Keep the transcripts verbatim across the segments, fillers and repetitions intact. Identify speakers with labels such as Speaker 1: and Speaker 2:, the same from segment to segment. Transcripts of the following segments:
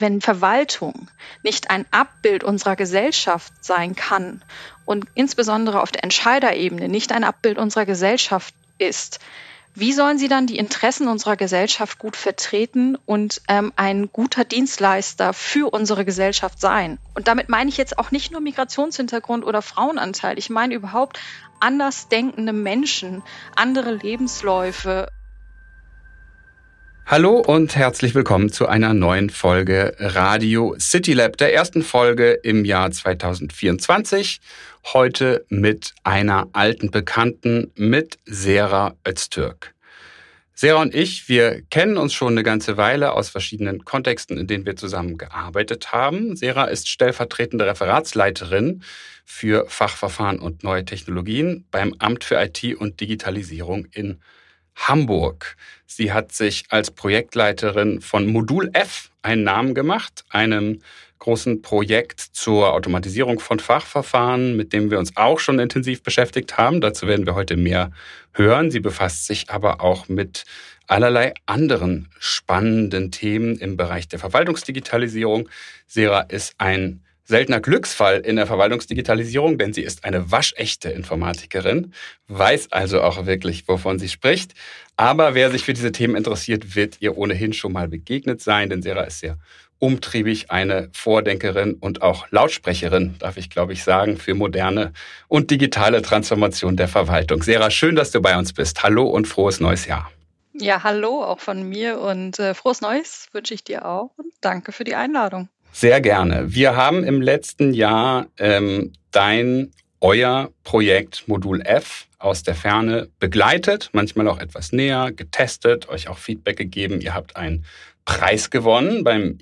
Speaker 1: Wenn Verwaltung nicht ein Abbild unserer Gesellschaft sein kann und insbesondere auf der Entscheiderebene nicht ein Abbild unserer Gesellschaft ist, wie sollen sie dann die Interessen unserer Gesellschaft gut vertreten und ähm, ein guter Dienstleister für unsere Gesellschaft sein? Und damit meine ich jetzt auch nicht nur Migrationshintergrund oder Frauenanteil. Ich meine überhaupt andersdenkende Menschen, andere Lebensläufe.
Speaker 2: Hallo und herzlich willkommen zu einer neuen Folge Radio City Lab, der ersten Folge im Jahr zwanzig vierundzwanzig. Heute mit einer alten Bekannten, mit Sera Öztürk. Sera und ich, wir kennen uns schon eine ganze Weile aus verschiedenen Kontexten, in denen wir zusammen gearbeitet haben. Sera ist stellvertretende Referatsleiterin für Fachverfahren und neue Technologien beim Amt für I T und Digitalisierung in Hamburg. Sie hat sich als Projektleiterin von Modul F einen Namen gemacht, einem großen Projekt zur Automatisierung von Fachverfahren, mit dem wir uns auch schon intensiv beschäftigt haben. Dazu werden wir heute mehr hören. Sie befasst sich aber auch mit allerlei anderen spannenden Themen im Bereich der Verwaltungsdigitalisierung. Sera ist ein seltener Glücksfall in der Verwaltungsdigitalisierung, denn sie ist eine waschechte Informatikerin, weiß also auch wirklich, wovon sie spricht. Aber wer sich für diese Themen interessiert, wird ihr ohnehin schon mal begegnet sein, denn Sera ist sehr umtriebig, eine Vordenkerin und auch Lautsprecherin, darf ich glaube ich sagen, für moderne und digitale Transformation der Verwaltung. Sera, schön, dass du bei uns bist. Hallo und frohes neues Jahr.
Speaker 1: Ja, hallo auch von mir und äh, frohes Neues wünsche ich dir auch und danke für die Einladung.
Speaker 2: Sehr gerne. Wir haben im letzten Jahr ähm, dein, euer Projekt Modul F aus der Ferne begleitet, manchmal auch etwas näher, getestet, euch auch Feedback gegeben. Ihr habt einen Preis gewonnen beim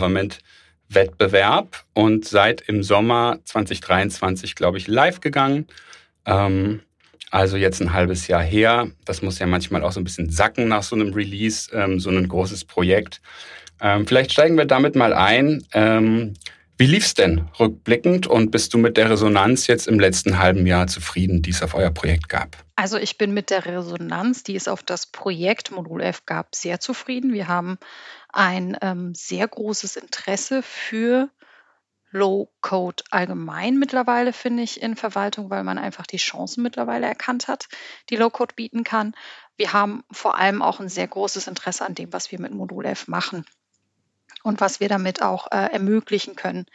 Speaker 2: E-Government-Wettbewerb und seid im Sommer zwanzig dreiundzwanzig, glaube ich, live gegangen. Ähm, also jetzt ein halbes Jahr her. Das muss ja manchmal auch so ein bisschen sacken nach so einem Release, ähm, so ein großes Projekt. Ähm, vielleicht steigen wir damit mal ein. Ähm, wie lief's denn rückblickend und bist du mit der Resonanz jetzt im letzten halben Jahr zufrieden, die es auf euer Projekt gab?
Speaker 1: Also ich bin mit der Resonanz, die es auf das Projekt Modul F gab, sehr zufrieden. Wir haben ein ähm, sehr großes Interesse für Low-Code allgemein mittlerweile, finde ich, in Verwaltung, weil man einfach die Chancen mittlerweile erkannt hat, die Low-Code bieten kann. Wir haben vor allem auch ein sehr großes Interesse an dem, was wir mit Modul F machen und was wir damit auch äh, ermöglichen können.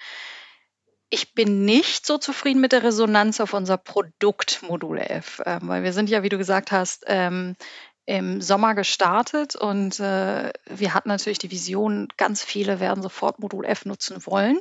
Speaker 1: Ich bin nicht so zufrieden mit der Resonanz auf unser Produkt Modul F, äh, weil wir sind ja, wie du gesagt hast, ähm, im Sommer gestartet und äh, wir hatten natürlich die Vision, ganz viele werden sofort Modul F nutzen wollen.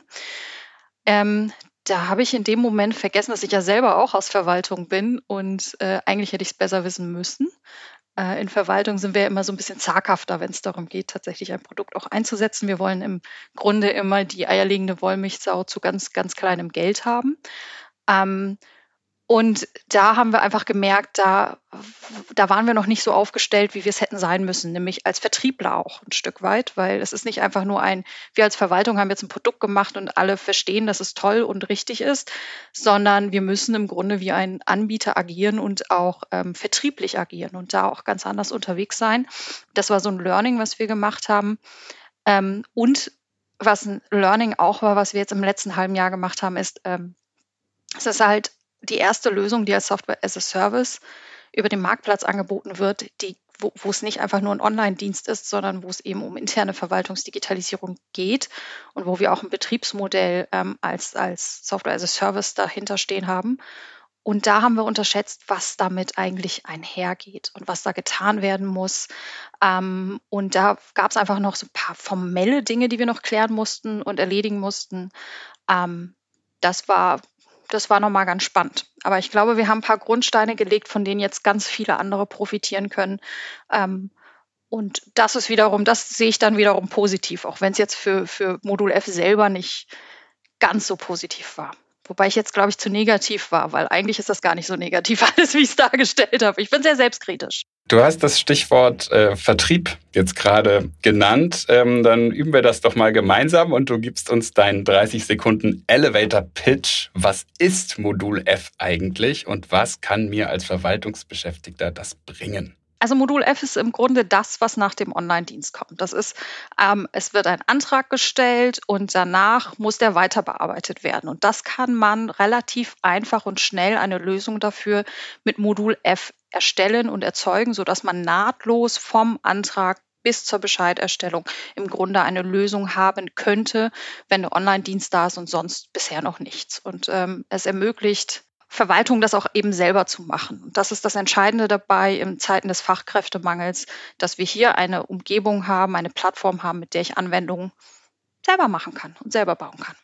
Speaker 1: Ähm, da habe ich in dem Moment vergessen, dass ich ja selber auch aus Verwaltung bin und äh, eigentlich hätte ich es besser wissen müssen. Äh, in Verwaltung sind wir immer so ein bisschen zaghafter, wenn es darum geht, tatsächlich ein Produkt auch einzusetzen. Wir wollen im Grunde immer die eierlegende Wollmilchsau zu ganz, ganz kleinem Geld haben. Ähm, und da haben wir einfach gemerkt, da, da waren wir noch nicht so aufgestellt, wie wir es hätten sein müssen, nämlich als Vertriebler auch ein Stück weit, weil es ist nicht einfach nur ein, wir als Verwaltung haben jetzt ein Produkt gemacht und alle verstehen, dass es toll und richtig ist, sondern wir müssen im Grunde wie ein Anbieter agieren und auch ähm, vertrieblich agieren und da auch ganz anders unterwegs sein. Das war so ein Learning, was wir gemacht haben. Ähm, und was ein Learning auch war, was wir jetzt im letzten halben Jahr gemacht haben, ist, ähm, es ist halt die erste Lösung, die als Software as a Service über den Marktplatz angeboten wird, die, wo, wo es nicht einfach nur ein Online-Dienst ist, sondern wo es eben um interne Verwaltungsdigitalisierung geht und wo wir auch ein Betriebsmodell ähm, als, als Software as a Service dahinter stehen haben. Und da haben wir unterschätzt, was damit eigentlich einhergeht und was da getan werden muss. Ähm, und da gab es einfach noch so ein paar formelle Dinge, die wir noch klären mussten und erledigen mussten. Ähm, das war Das war nochmal ganz spannend. Aber ich glaube, wir haben ein paar Grundsteine gelegt, von denen jetzt ganz viele andere profitieren können. Ähm, und das ist wiederum, das sehe ich dann wiederum positiv, auch wenn es jetzt für, für Modul F selber nicht ganz so positiv war. Wobei ich jetzt, glaube ich, zu negativ war, weil eigentlich ist das gar nicht so negativ alles, wie ich es dargestellt habe. Ich bin sehr selbstkritisch.
Speaker 2: Du hast das Stichwort äh, Vertrieb jetzt gerade genannt. Ähm, dann üben wir das doch mal gemeinsam und du gibst uns deinen dreißig Sekunden Elevator Pitch. Was ist Modul F eigentlich und was kann mir als Verwaltungsbeschäftigter das bringen?
Speaker 1: Also Modul F ist im Grunde das, was nach dem Online-Dienst kommt. Das ist, ähm, es wird ein Antrag gestellt und danach muss der weiter bearbeitet werden. Und das kann man relativ einfach und schnell eine Lösung dafür mit Modul F erstellen und erzeugen, sodass man nahtlos vom Antrag bis zur Bescheiderstellung im Grunde eine Lösung haben könnte, wenn der Online-Dienst da ist und sonst bisher noch nichts. Und ähm, es ermöglicht Verwaltung, das auch eben selber zu machen. Und das ist das Entscheidende dabei in Zeiten des Fachkräftemangels, dass wir hier eine Umgebung haben, eine Plattform haben, mit der ich Anwendungen selber machen kann und selber bauen kann.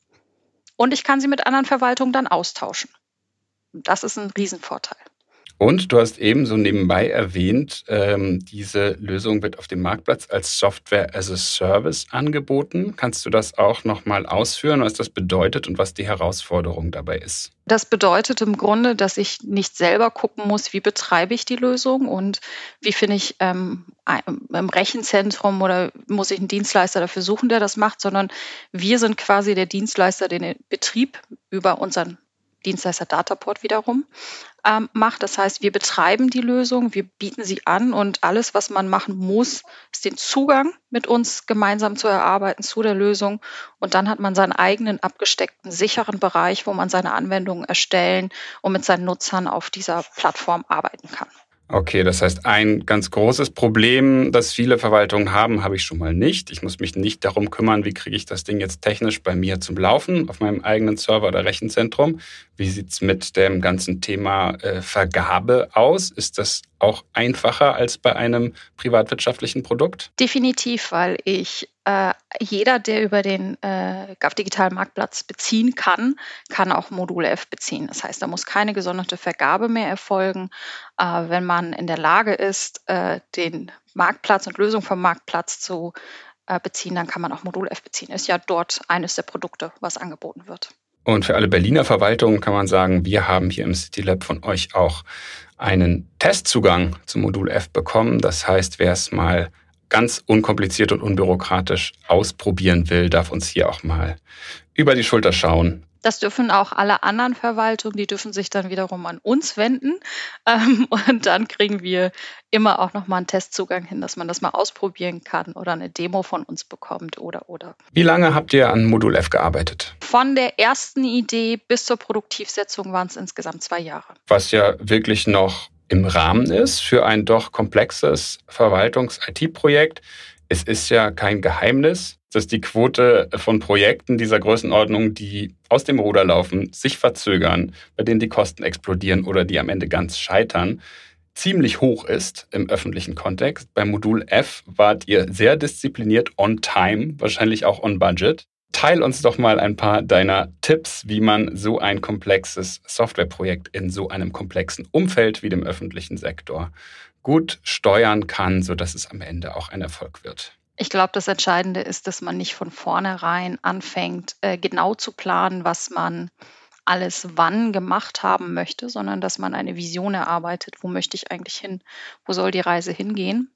Speaker 1: Und ich kann sie mit anderen Verwaltungen dann austauschen. Und das ist ein Riesenvorteil.
Speaker 2: Und du hast eben so nebenbei erwähnt, ähm, diese Lösung wird auf dem Marktplatz als Software as a Service angeboten. Kannst du das auch nochmal ausführen, was das bedeutet und was die Herausforderung dabei ist?
Speaker 1: Das bedeutet im Grunde, dass ich nicht selber gucken muss, wie betreibe ich die Lösung und wie finde ich ähm, im Rechenzentrum oder muss ich einen Dienstleister dafür suchen, der das macht, sondern wir sind quasi der Dienstleister, der den Betrieb über unseren Dienstleister Dataport wiederum ähm, macht. Das heißt, wir betreiben die Lösung, wir bieten sie an und alles, was man machen muss, ist den Zugang mit uns gemeinsam zu erarbeiten zu der Lösung. Und dann hat man seinen eigenen abgesteckten, sicheren Bereich, wo man seine Anwendungen erstellen und mit seinen Nutzern auf dieser Plattform arbeiten kann.
Speaker 2: Okay, das heißt, ein ganz großes Problem, das viele Verwaltungen haben, habe ich schon mal nicht. Ich muss mich nicht darum kümmern, wie kriege ich das Ding jetzt technisch bei mir zum Laufen auf meinem eigenen Server oder Rechenzentrum. Wie sieht's mit dem ganzen Thema äh, Vergabe aus? Ist das auch einfacher als bei einem privatwirtschaftlichen Produkt?
Speaker 1: Definitiv, weil ich äh, jeder, der über den äh, G A V Digital Marktplatz beziehen kann, kann auch Modul F beziehen. Das heißt, da muss keine gesonderte Vergabe mehr erfolgen. Äh, wenn man in der Lage ist, äh, den Marktplatz und Lösung vom Marktplatz zu äh, beziehen, dann kann man auch Modul F beziehen. Ist ja dort eines der Produkte, was angeboten wird.
Speaker 2: Und für alle Berliner Verwaltungen kann man sagen, wir haben hier im CityLab von euch auch einen Testzugang zum Modul F bekommen. Das heißt, wer es mal ganz unkompliziert und unbürokratisch ausprobieren will, darf uns hier auch mal über die Schulter schauen.
Speaker 1: Das dürfen auch alle anderen Verwaltungen, die dürfen sich dann wiederum an uns wenden. Ähm, und dann kriegen wir immer auch nochmal einen Testzugang hin, dass man das mal ausprobieren kann oder eine Demo von uns bekommt oder, oder.
Speaker 2: Wie lange habt ihr an Modul F gearbeitet?
Speaker 1: Von der ersten Idee bis zur Produktivsetzung waren es insgesamt zwei Jahre.
Speaker 2: Was ja wirklich noch im Rahmen ist für ein doch komplexes Verwaltungs-I T-Projekt. Es ist ja kein Geheimnis, dass die Quote von Projekten dieser Größenordnung, die aus dem Ruder laufen, sich verzögern, bei denen die Kosten explodieren oder die am Ende ganz scheitern, ziemlich hoch ist im öffentlichen Kontext. Beim Modul F wart ihr sehr diszipliniert on time, wahrscheinlich auch on budget. Teil uns doch mal ein paar deiner Tipps, wie man so ein komplexes Softwareprojekt in so einem komplexen Umfeld wie dem öffentlichen Sektor gut steuern kann, sodass es am Ende auch ein Erfolg wird.
Speaker 1: Ich glaube, das Entscheidende ist, dass man nicht von vornherein anfängt, äh, genau zu planen, was man alles wann gemacht haben möchte, sondern dass man eine Vision erarbeitet, wo möchte ich eigentlich hin, wo soll die Reise hingehen.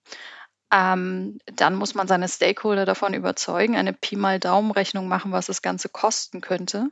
Speaker 1: Ähm, dann muss man seine Stakeholder davon überzeugen, eine Pi mal Daumen-Rechnung machen, was das Ganze kosten könnte.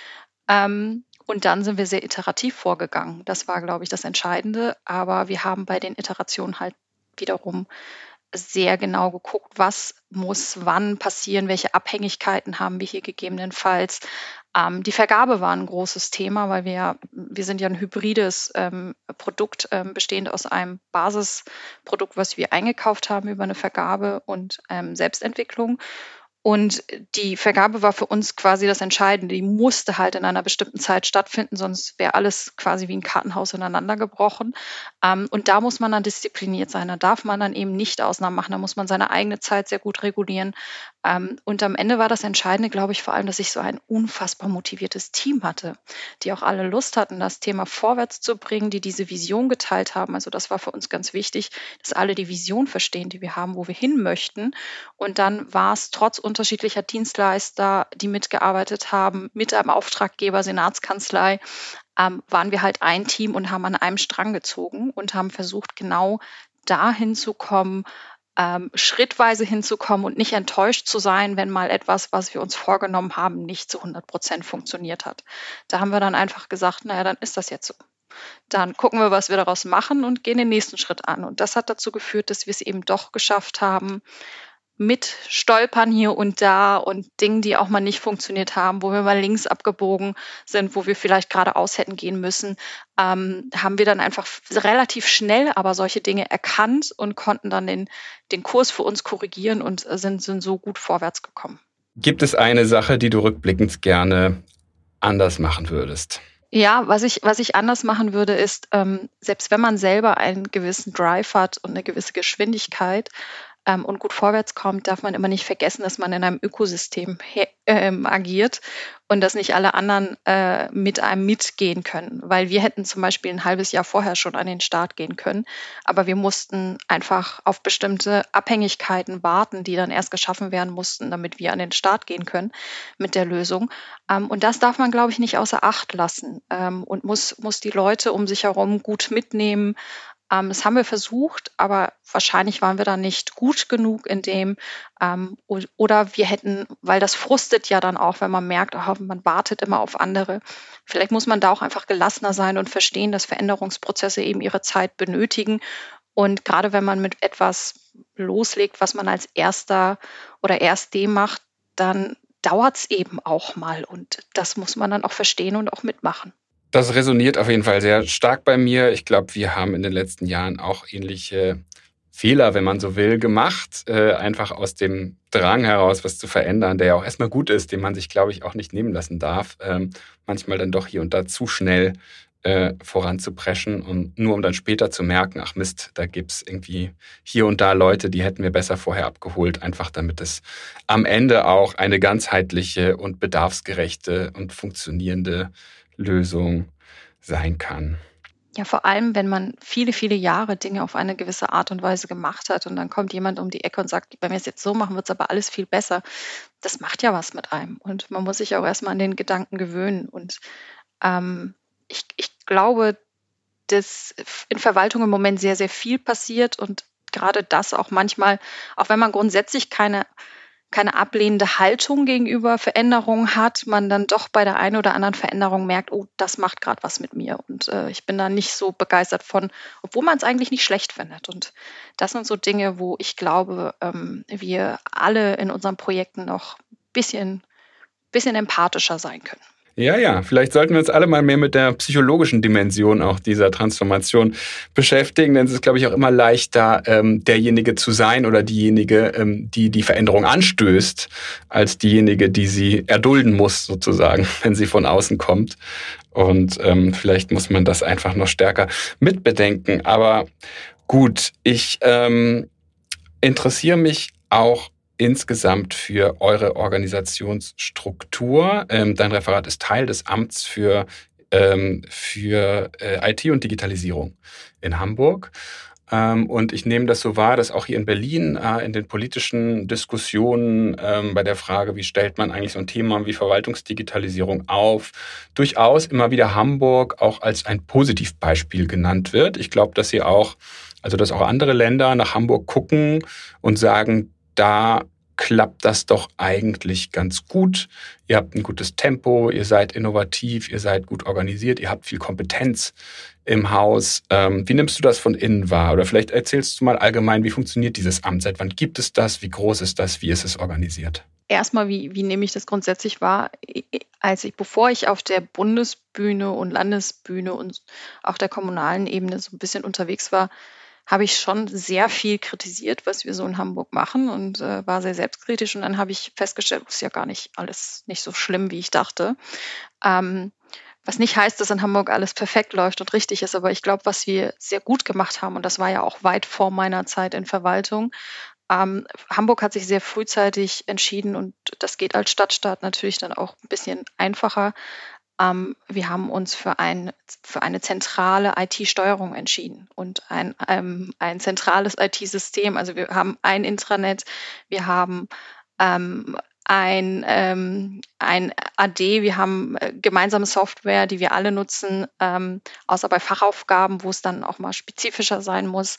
Speaker 1: Ähm, und dann sind wir sehr iterativ vorgegangen. Das war, glaube ich, das Entscheidende. Aber wir haben bei den Iterationen halt wiederum sehr genau geguckt, was muss wann passieren, welche Abhängigkeiten haben wir hier gegebenenfalls. Ähm, die Vergabe war ein großes Thema, weil wir ja, wir sind ja ein hybrides ähm, Produkt, ähm, bestehend aus einem Basisprodukt, was wir eingekauft haben über eine Vergabe und ähm, Selbstentwicklung. Und die Vergabe war für uns quasi das Entscheidende. Die musste halt in einer bestimmten Zeit stattfinden, sonst wäre alles quasi wie ein Kartenhaus ineinander gebrochen. Ähm, und da muss man dann diszipliniert sein. Da darf man dann eben nicht Ausnahmen machen. Da muss man seine eigene Zeit sehr gut regulieren. Ähm, und am Ende war das Entscheidende, glaube ich, vor allem, dass ich so ein unfassbar motiviertes Team hatte, die auch alle Lust hatten, das Thema vorwärts zu bringen, die diese Vision geteilt haben. Also das war für uns ganz wichtig, dass alle die Vision verstehen, die wir haben, wo wir hin möchten. Und dann war es trotz unterschiedlicher Dienstleister, die mitgearbeitet haben, mit einem Auftraggeber, Senatskanzlei, ähm, waren wir halt ein Team und haben an einem Strang gezogen und haben versucht, genau dahin zu kommen, ähm, schrittweise hinzukommen und nicht enttäuscht zu sein, wenn mal etwas, was wir uns vorgenommen haben, nicht zu hundert Prozent funktioniert hat. Da haben wir dann einfach gesagt, naja, dann ist das jetzt so. dann gucken wir, was wir daraus machen und gehen den nächsten Schritt an. Und das hat dazu geführt, dass wir es eben doch geschafft haben, mit Stolpern hier und da und Dingen, die auch mal nicht funktioniert haben, wo wir mal links abgebogen sind, wo wir vielleicht geradeaus hätten gehen müssen, ähm, haben wir dann einfach relativ schnell aber solche Dinge erkannt und konnten dann den, den Kurs für uns korrigieren und sind, sind so gut vorwärts gekommen.
Speaker 2: Gibt es eine Sache, die du rückblickend gerne anders machen würdest?
Speaker 1: Ja, was ich, was ich anders machen würde, ist, ähm, selbst wenn man selber einen gewissen Drive hat und eine gewisse Geschwindigkeit, ähm, und gut vorwärts kommt, darf man immer nicht vergessen, dass man in einem Ökosystem he- ähm, agiert und dass nicht alle anderen äh, mit einem mitgehen können. Weil wir hätten zum Beispiel ein halbes Jahr vorher schon an den Start gehen können, aber wir mussten einfach auf bestimmte Abhängigkeiten warten, die dann erst geschaffen werden mussten, damit wir an den Start gehen können mit der Lösung. Ähm, und das darf man, glaube ich, nicht außer Acht lassen, ähm, und muss, muss die Leute um sich herum gut mitnehmen. Ähm, das haben wir versucht, aber wahrscheinlich waren wir da nicht gut genug in dem. Ähm, o- oder wir hätten, weil das frustet ja dann auch, wenn man merkt, oh, man wartet immer auf andere. Vielleicht muss man da auch einfach gelassener sein und verstehen, dass Veränderungsprozesse eben ihre Zeit benötigen. Und gerade wenn man mit etwas loslegt, was man als Erster oder Erste macht, dann dauert es eben auch mal. Und das muss man dann auch verstehen und auch mitmachen.
Speaker 2: Das resoniert auf jeden Fall sehr stark bei mir. Ich glaube, wir haben in den letzten Jahren auch ähnliche Fehler, wenn man so will, gemacht. Äh, einfach aus dem Drang heraus, was zu verändern, der ja auch erstmal gut ist, den man sich, glaube ich, auch nicht nehmen lassen darf. Ähm, manchmal dann doch hier und da zu schnell äh, voranzupreschen und nur um dann später zu merken, ach Mist, da gibt's irgendwie hier und da Leute, die hätten wir besser vorher abgeholt, einfach damit es am Ende auch eine ganzheitliche und bedarfsgerechte und funktionierende Lösung sein kann.
Speaker 1: Ja, vor allem, wenn man viele, viele Jahre Dinge auf eine gewisse Art und Weise gemacht hat und dann kommt jemand um die Ecke und sagt, wenn wir es jetzt so machen, wird es aber alles viel besser. Das macht ja was mit einem. Und man muss sich auch erstmal an den Gedanken gewöhnen. Und ähm, ich, ich glaube, dass in Verwaltung im Moment sehr, sehr viel passiert und gerade das auch manchmal, auch wenn man grundsätzlich keine keine ablehnende Haltung gegenüber Veränderungen hat, man dann doch bei der einen oder anderen Veränderung merkt, oh, das macht gerade was mit mir. Und äh, ich bin da nicht so begeistert von, obwohl man es eigentlich nicht schlecht findet. Und das sind so Dinge, wo ich glaube, ähm, wir alle in unseren Projekten noch ein bisschen, bisschen empathischer sein können.
Speaker 2: Ja, ja, vielleicht sollten wir uns alle mal mehr mit der psychologischen Dimension auch dieser Transformation beschäftigen, denn es ist, glaube ich, auch immer leichter, ähm, derjenige zu sein oder diejenige, ähm, die die Veränderung anstößt, als diejenige, die sie erdulden muss, sozusagen, wenn sie von außen kommt. Und ähm, vielleicht muss man das einfach noch stärker mitbedenken. Aber gut, ich ähm, interessiere mich auch insgesamt für eure Organisationsstruktur. Ähm, dein Referat ist Teil des Amts für, ähm, für äh, I T und Digitalisierung in Hamburg. Ähm, und ich nehme das so wahr, dass auch hier in Berlin äh, in den politischen Diskussionen ähm, bei der Frage, wie stellt man eigentlich so ein Thema wie Verwaltungsdigitalisierung auf, durchaus immer wieder Hamburg auch als ein Positivbeispiel genannt wird. Ich glaube, dass ihr auch, also dass auch andere Länder nach Hamburg gucken und sagen, da klappt das doch eigentlich ganz gut. Ihr habt ein gutes Tempo, ihr seid innovativ, ihr seid gut organisiert, ihr habt viel Kompetenz im Haus. Ähm, wie nimmst du das von innen wahr? Oder vielleicht erzählst du mal allgemein, wie funktioniert dieses Amt? Seit wann gibt es das? Wie groß ist das? Wie ist es organisiert?
Speaker 1: Erstmal, wie, wie nehme ich das grundsätzlich wahr? Als ich, bevor ich auf der Bundesbühne und Landesbühne und auch der kommunalen Ebene so ein bisschen unterwegs war, habe ich schon sehr viel kritisiert, was wir so in Hamburg machen und äh, war sehr selbstkritisch. Und dann habe ich festgestellt, es ist ja gar nicht alles nicht so schlimm, wie ich dachte. Ähm, was nicht heißt, dass in Hamburg alles perfekt läuft und richtig ist, aber ich glaube, was wir sehr gut gemacht haben, und das war ja auch weit vor meiner Zeit in Verwaltung, ähm, Hamburg hat sich sehr frühzeitig entschieden und das geht als Stadtstaat natürlich dann auch ein bisschen einfacher. Ähm, wir haben uns für, ein, für eine zentrale I T-Steuerung entschieden und ein, ähm, ein zentrales I T-System. Also wir haben ein Intranet, wir haben ähm, ein, ähm, ein A D, wir haben äh, gemeinsame Software, die wir alle nutzen, ähm, außer bei Fachaufgaben, wo es dann auch mal spezifischer sein muss.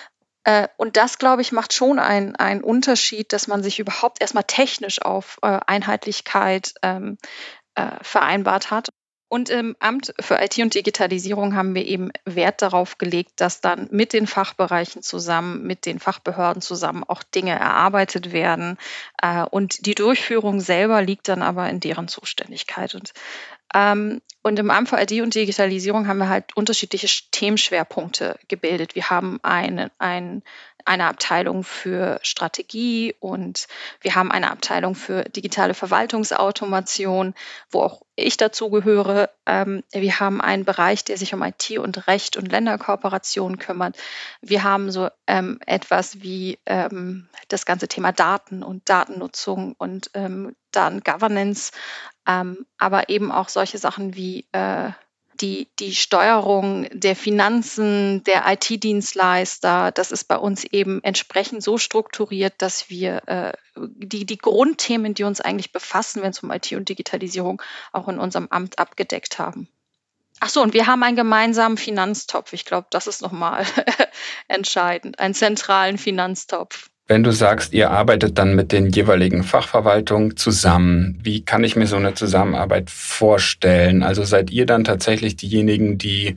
Speaker 1: Äh, und das, glaube ich, macht schon einen, einen Unterschied, dass man sich überhaupt erstmal technisch auf äh, Einheitlichkeit ähm, äh, vereinbart hat. Und im Amt für I T und Digitalisierung haben wir eben Wert darauf gelegt, dass dann mit den Fachbereichen zusammen, mit den Fachbehörden zusammen auch Dinge erarbeitet werden. Äh, und die Durchführung selber liegt dann aber in deren Zuständigkeit. Und, ähm, und im Amt für I T und Digitalisierung haben wir halt unterschiedliche Themenschwerpunkte gebildet. Wir haben eine, ein, eine Abteilung für Strategie und wir haben eine Abteilung für digitale Verwaltungsautomation, wo auch ich dazu gehöre. Ähm, wir haben einen Bereich, der sich um I T und Recht und Länderkooperation kümmert. Wir haben so ähm, etwas wie ähm, das ganze Thema Daten und Datennutzung und ähm, Datengovernance, ähm, aber eben auch solche Sachen wie äh, die, die Steuerung der Finanzen, der I T-Dienstleister. Das ist bei uns eben entsprechend so strukturiert, dass wir äh, die, die Grundthemen, die uns eigentlich befassen, wenn es um I T und Digitalisierung auch in unserem Amt abgedeckt haben. Ach so, und wir haben einen gemeinsamen Finanztopf. Ich glaube, das ist nochmal entscheidend, einen zentralen Finanztopf.
Speaker 2: Wenn du sagst, ihr arbeitet dann mit den jeweiligen Fachverwaltungen zusammen, wie kann ich mir so eine Zusammenarbeit vorstellen? Also seid ihr dann tatsächlich diejenigen, die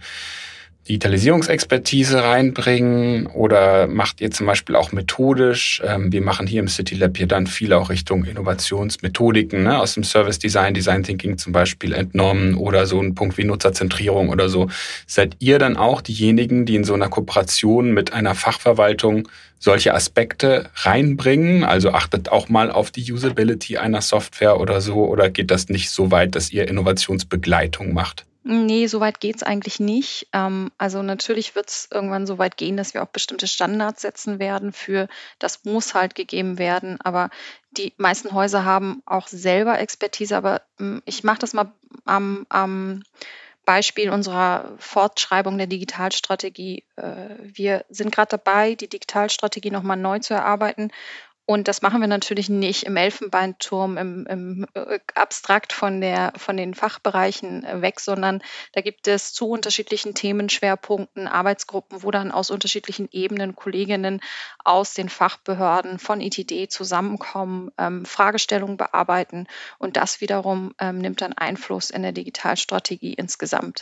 Speaker 2: Digitalisierungsexpertise reinbringen oder macht ihr zum Beispiel auch methodisch? Ähm, wir machen hier im City Lab hier dann viel auch Richtung Innovationsmethodiken, ne, aus dem Service Design, Design Thinking zum Beispiel entnommen oder so ein Punkt wie Nutzerzentrierung oder so. Seid ihr dann auch diejenigen, die in so einer Kooperation mit einer Fachverwaltung solche Aspekte reinbringen? Also achtet auch mal auf die Usability einer Software oder so, oder geht das nicht so weit, dass ihr Innovationsbegleitung macht?
Speaker 1: Nee, so weit geht's eigentlich nicht. Ähm, also natürlich wird's irgendwann so weit gehen, dass wir auch bestimmte Standards setzen werden für, das muss halt gegeben werden. Aber die meisten Häuser haben auch selber Expertise. Aber ähm, ich mache das mal am, am Beispiel unserer Fortschreibung der Digitalstrategie. Äh, wir sind gerade dabei, die Digitalstrategie nochmal neu zu erarbeiten. Und das machen wir natürlich nicht im Elfenbeinturm, im, im äh, abstrakt von der, von den Fachbereichen äh, weg, sondern da gibt es zu unterschiedlichen Themenschwerpunkten Arbeitsgruppen, wo dann aus unterschiedlichen Ebenen Kolleginnen aus den Fachbehörden von I T D zusammenkommen, ähm, Fragestellungen bearbeiten und das wiederum ähm, nimmt dann Einfluss in der Digitalstrategie insgesamt.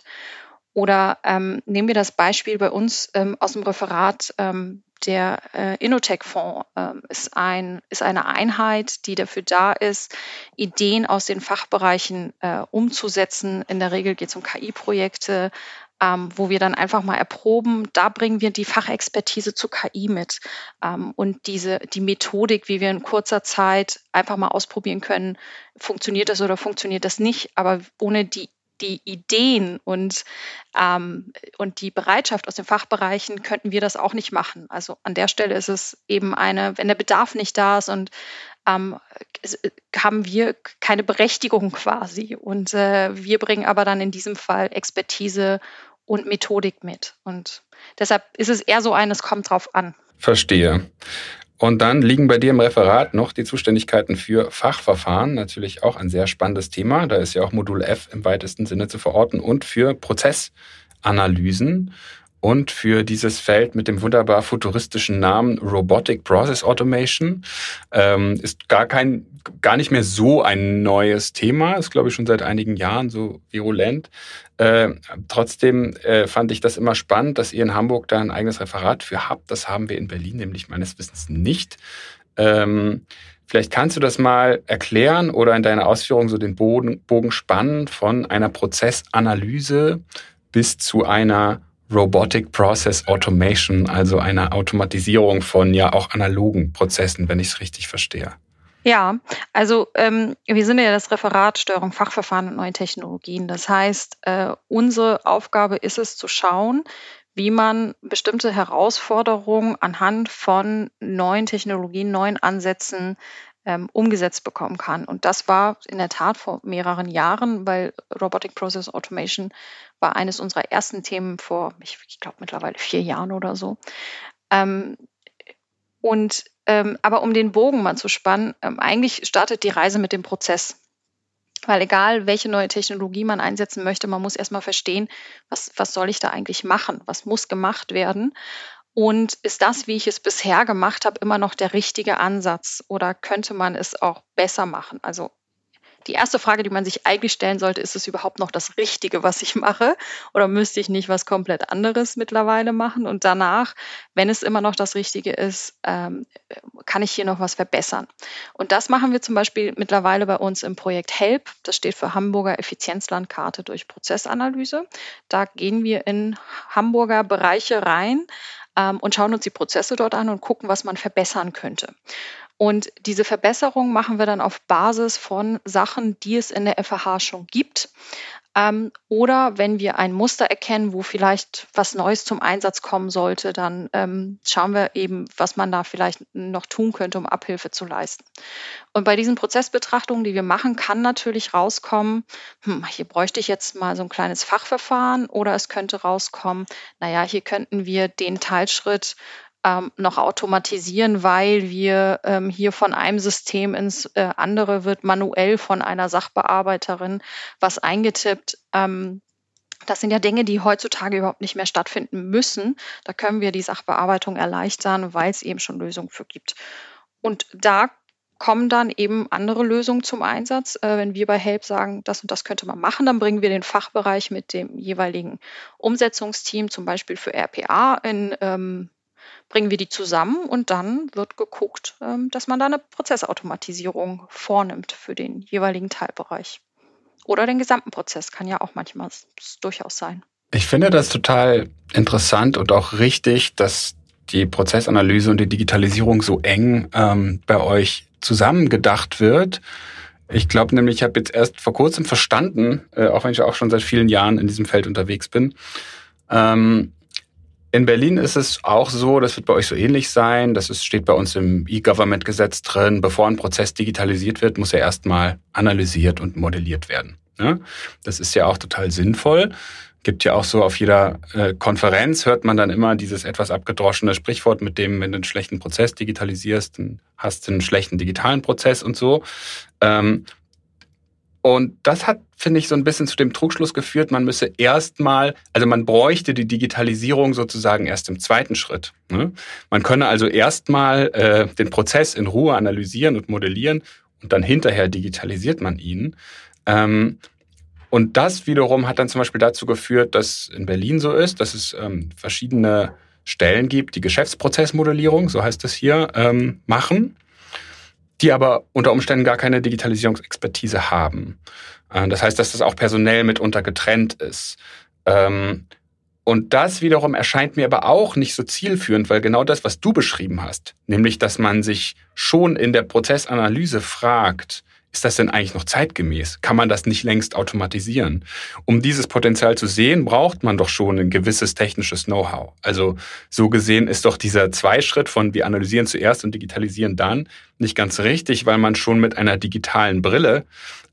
Speaker 1: Oder ähm, nehmen wir das Beispiel bei uns ähm, aus dem Referat. Ähm, der äh, Innotech-Fonds ähm, ist, ein, ist eine Einheit, die dafür da ist, Ideen aus den Fachbereichen äh, umzusetzen. In der Regel geht es um K I-Projekte, ähm, wo wir dann einfach mal erproben. Da bringen wir die Fachexpertise zu K I mit ähm, und diese die Methodik, wie wir in kurzer Zeit einfach mal ausprobieren können, funktioniert das oder funktioniert das nicht. Aber ohne die die Ideen und, ähm, und die Bereitschaft aus den Fachbereichen könnten wir das auch nicht machen. Also an der Stelle ist es eben eine, wenn der Bedarf nicht da ist und ähm, es, haben wir keine Berechtigung quasi. Und äh, wir bringen aber dann in diesem Fall Expertise und Methodik mit. Und deshalb ist es eher so ein, es kommt drauf an.
Speaker 2: Verstehe. Und dann liegen bei dir im Referat noch die Zuständigkeiten für Fachverfahren, natürlich auch ein sehr spannendes Thema. Da ist ja auch Modul F im weitesten Sinne zu verorten und für Prozessanalysen und für dieses Feld mit dem wunderbar futuristischen Namen Robotic Process Automation. Ähm, ist gar kein, gar nicht mehr so ein neues Thema, ist glaube ich schon seit einigen Jahren so virulent. Äh, trotzdem äh, fand ich das immer spannend, dass ihr in Hamburg da ein eigenes Referat für habt. Das haben wir in Berlin nämlich meines Wissens nicht. Ähm, vielleicht kannst du das mal erklären oder in deiner Ausführung so den Bogen, Bogen spannen von einer Prozessanalyse bis zu einer Robotic Process Automation, also einer Automatisierung von ja auch analogen Prozessen, wenn ich es richtig verstehe.
Speaker 1: Ja, also ähm, wir sind ja das Referat Steuerung Fachverfahren und neue Technologien. Das heißt, äh, unsere Aufgabe ist es zu schauen, wie man bestimmte Herausforderungen anhand von neuen Technologien, neuen Ansätzen ähm, umgesetzt bekommen kann. Und das war in der Tat vor mehreren Jahren, weil Robotic Process Automation war eines unserer ersten Themen vor, ich, ich glaube mittlerweile vier Jahren oder so. Ähm, und ähm, aber um den Bogen mal zu spannen, ähm, eigentlich startet die Reise mit dem Prozess. Weil egal, welche neue Technologie man einsetzen möchte, man muss erstmal verstehen, was, was soll ich da eigentlich machen? Was muss gemacht werden? Und ist das, wie ich es bisher gemacht habe, immer noch der richtige Ansatz? Oder könnte man es auch besser machen? Also Die erste Frage, die man sich eigentlich stellen sollte, ist es überhaupt noch das Richtige, was ich mache? Oder müsste ich nicht was komplett anderes mittlerweile machen? Und danach, wenn es immer noch das Richtige ist, ähm, kann ich hier noch was verbessern? Und das machen wir zum Beispiel mittlerweile bei uns im Projekt HELP. Das steht für Hamburger Effizienzlandkarte durch Prozessanalyse. Da gehen wir in Hamburger Bereiche rein ähm, und schauen uns die Prozesse dort an und gucken, was man verbessern könnte. Und diese Verbesserung machen wir dann auf Basis von Sachen, die es in der F A H schon gibt. Ähm, oder wenn wir ein Muster erkennen, wo vielleicht was Neues zum Einsatz kommen sollte, dann ähm, schauen wir eben, was man da vielleicht noch tun könnte, um Abhilfe zu leisten. Und bei diesen Prozessbetrachtungen, die wir machen, kann natürlich rauskommen, hm, hier bräuchte ich jetzt mal so ein kleines Fachverfahren, oder es könnte rauskommen, naja, hier könnten wir den Teilschritt ähm, noch automatisieren, weil wir ähm, hier von einem System ins äh, andere wird manuell von einer Sachbearbeiterin was eingetippt. Ähm, das sind ja Dinge, die heutzutage überhaupt nicht mehr stattfinden müssen. Da können wir die Sachbearbeitung erleichtern, weil es eben schon Lösungen für gibt. Und da kommen dann eben andere Lösungen zum Einsatz. Äh, wenn wir bei HELP sagen, das und das könnte man machen, dann bringen wir den Fachbereich mit dem jeweiligen Umsetzungsteam, zum Beispiel für R P A, in ähm, bringen wir die zusammen, und dann wird geguckt, ähm, dass man da eine Prozessautomatisierung vornimmt für den jeweiligen Teilbereich. Oder den gesamten Prozess, kann ja auch manchmal s- s- durchaus sein.
Speaker 2: Ich finde das total interessant und auch richtig, dass die Prozessanalyse und die Digitalisierung so eng ähm, bei euch zusammengedacht wird. Ich glaube nämlich, ich habe jetzt erst vor kurzem verstanden, äh, auch wenn ich auch schon seit vielen Jahren in diesem Feld unterwegs bin, ähm, in Berlin ist es auch so, das wird bei euch so ähnlich sein, das ist, steht bei uns im E-Government-Gesetz drin, bevor ein Prozess digitalisiert wird, muss er erstmal analysiert und modelliert werden. Ja? Das ist ja auch total sinnvoll. Gibt ja auch so auf jeder äh, Konferenz, hört man dann immer dieses etwas abgedroschene Sprichwort mit dem, wenn du einen schlechten Prozess digitalisierst, dann hast du einen schlechten digitalen Prozess und so. Ähm, Und das hat, finde ich, so ein bisschen zu dem Trugschluss geführt, man müsse erstmal, also man bräuchte die Digitalisierung sozusagen erst im zweiten Schritt. Ne? Man könne also erstmal äh, den Prozess in Ruhe analysieren und modellieren und dann hinterher digitalisiert man ihn. Ähm, und das wiederum hat dann zum Beispiel dazu geführt, dass in Berlin so ist, dass es ähm, verschiedene Stellen gibt, die Geschäftsprozessmodellierung, so heißt es hier, ähm, machen, die aber unter Umständen gar keine Digitalisierungsexpertise haben. Das heißt, dass das auch personell mitunter getrennt ist. Und das wiederum erscheint mir aber auch nicht so zielführend, weil genau das, was du beschrieben hast, nämlich, dass man sich schon in der Prozessanalyse fragt, ist das denn eigentlich noch zeitgemäß? Kann man das nicht längst automatisieren? Um dieses Potenzial zu sehen, braucht man doch schon ein gewisses technisches Know-how. Also so gesehen ist doch dieser Zweischritt von wir analysieren zuerst und digitalisieren dann nicht ganz richtig, weil man schon mit einer digitalen Brille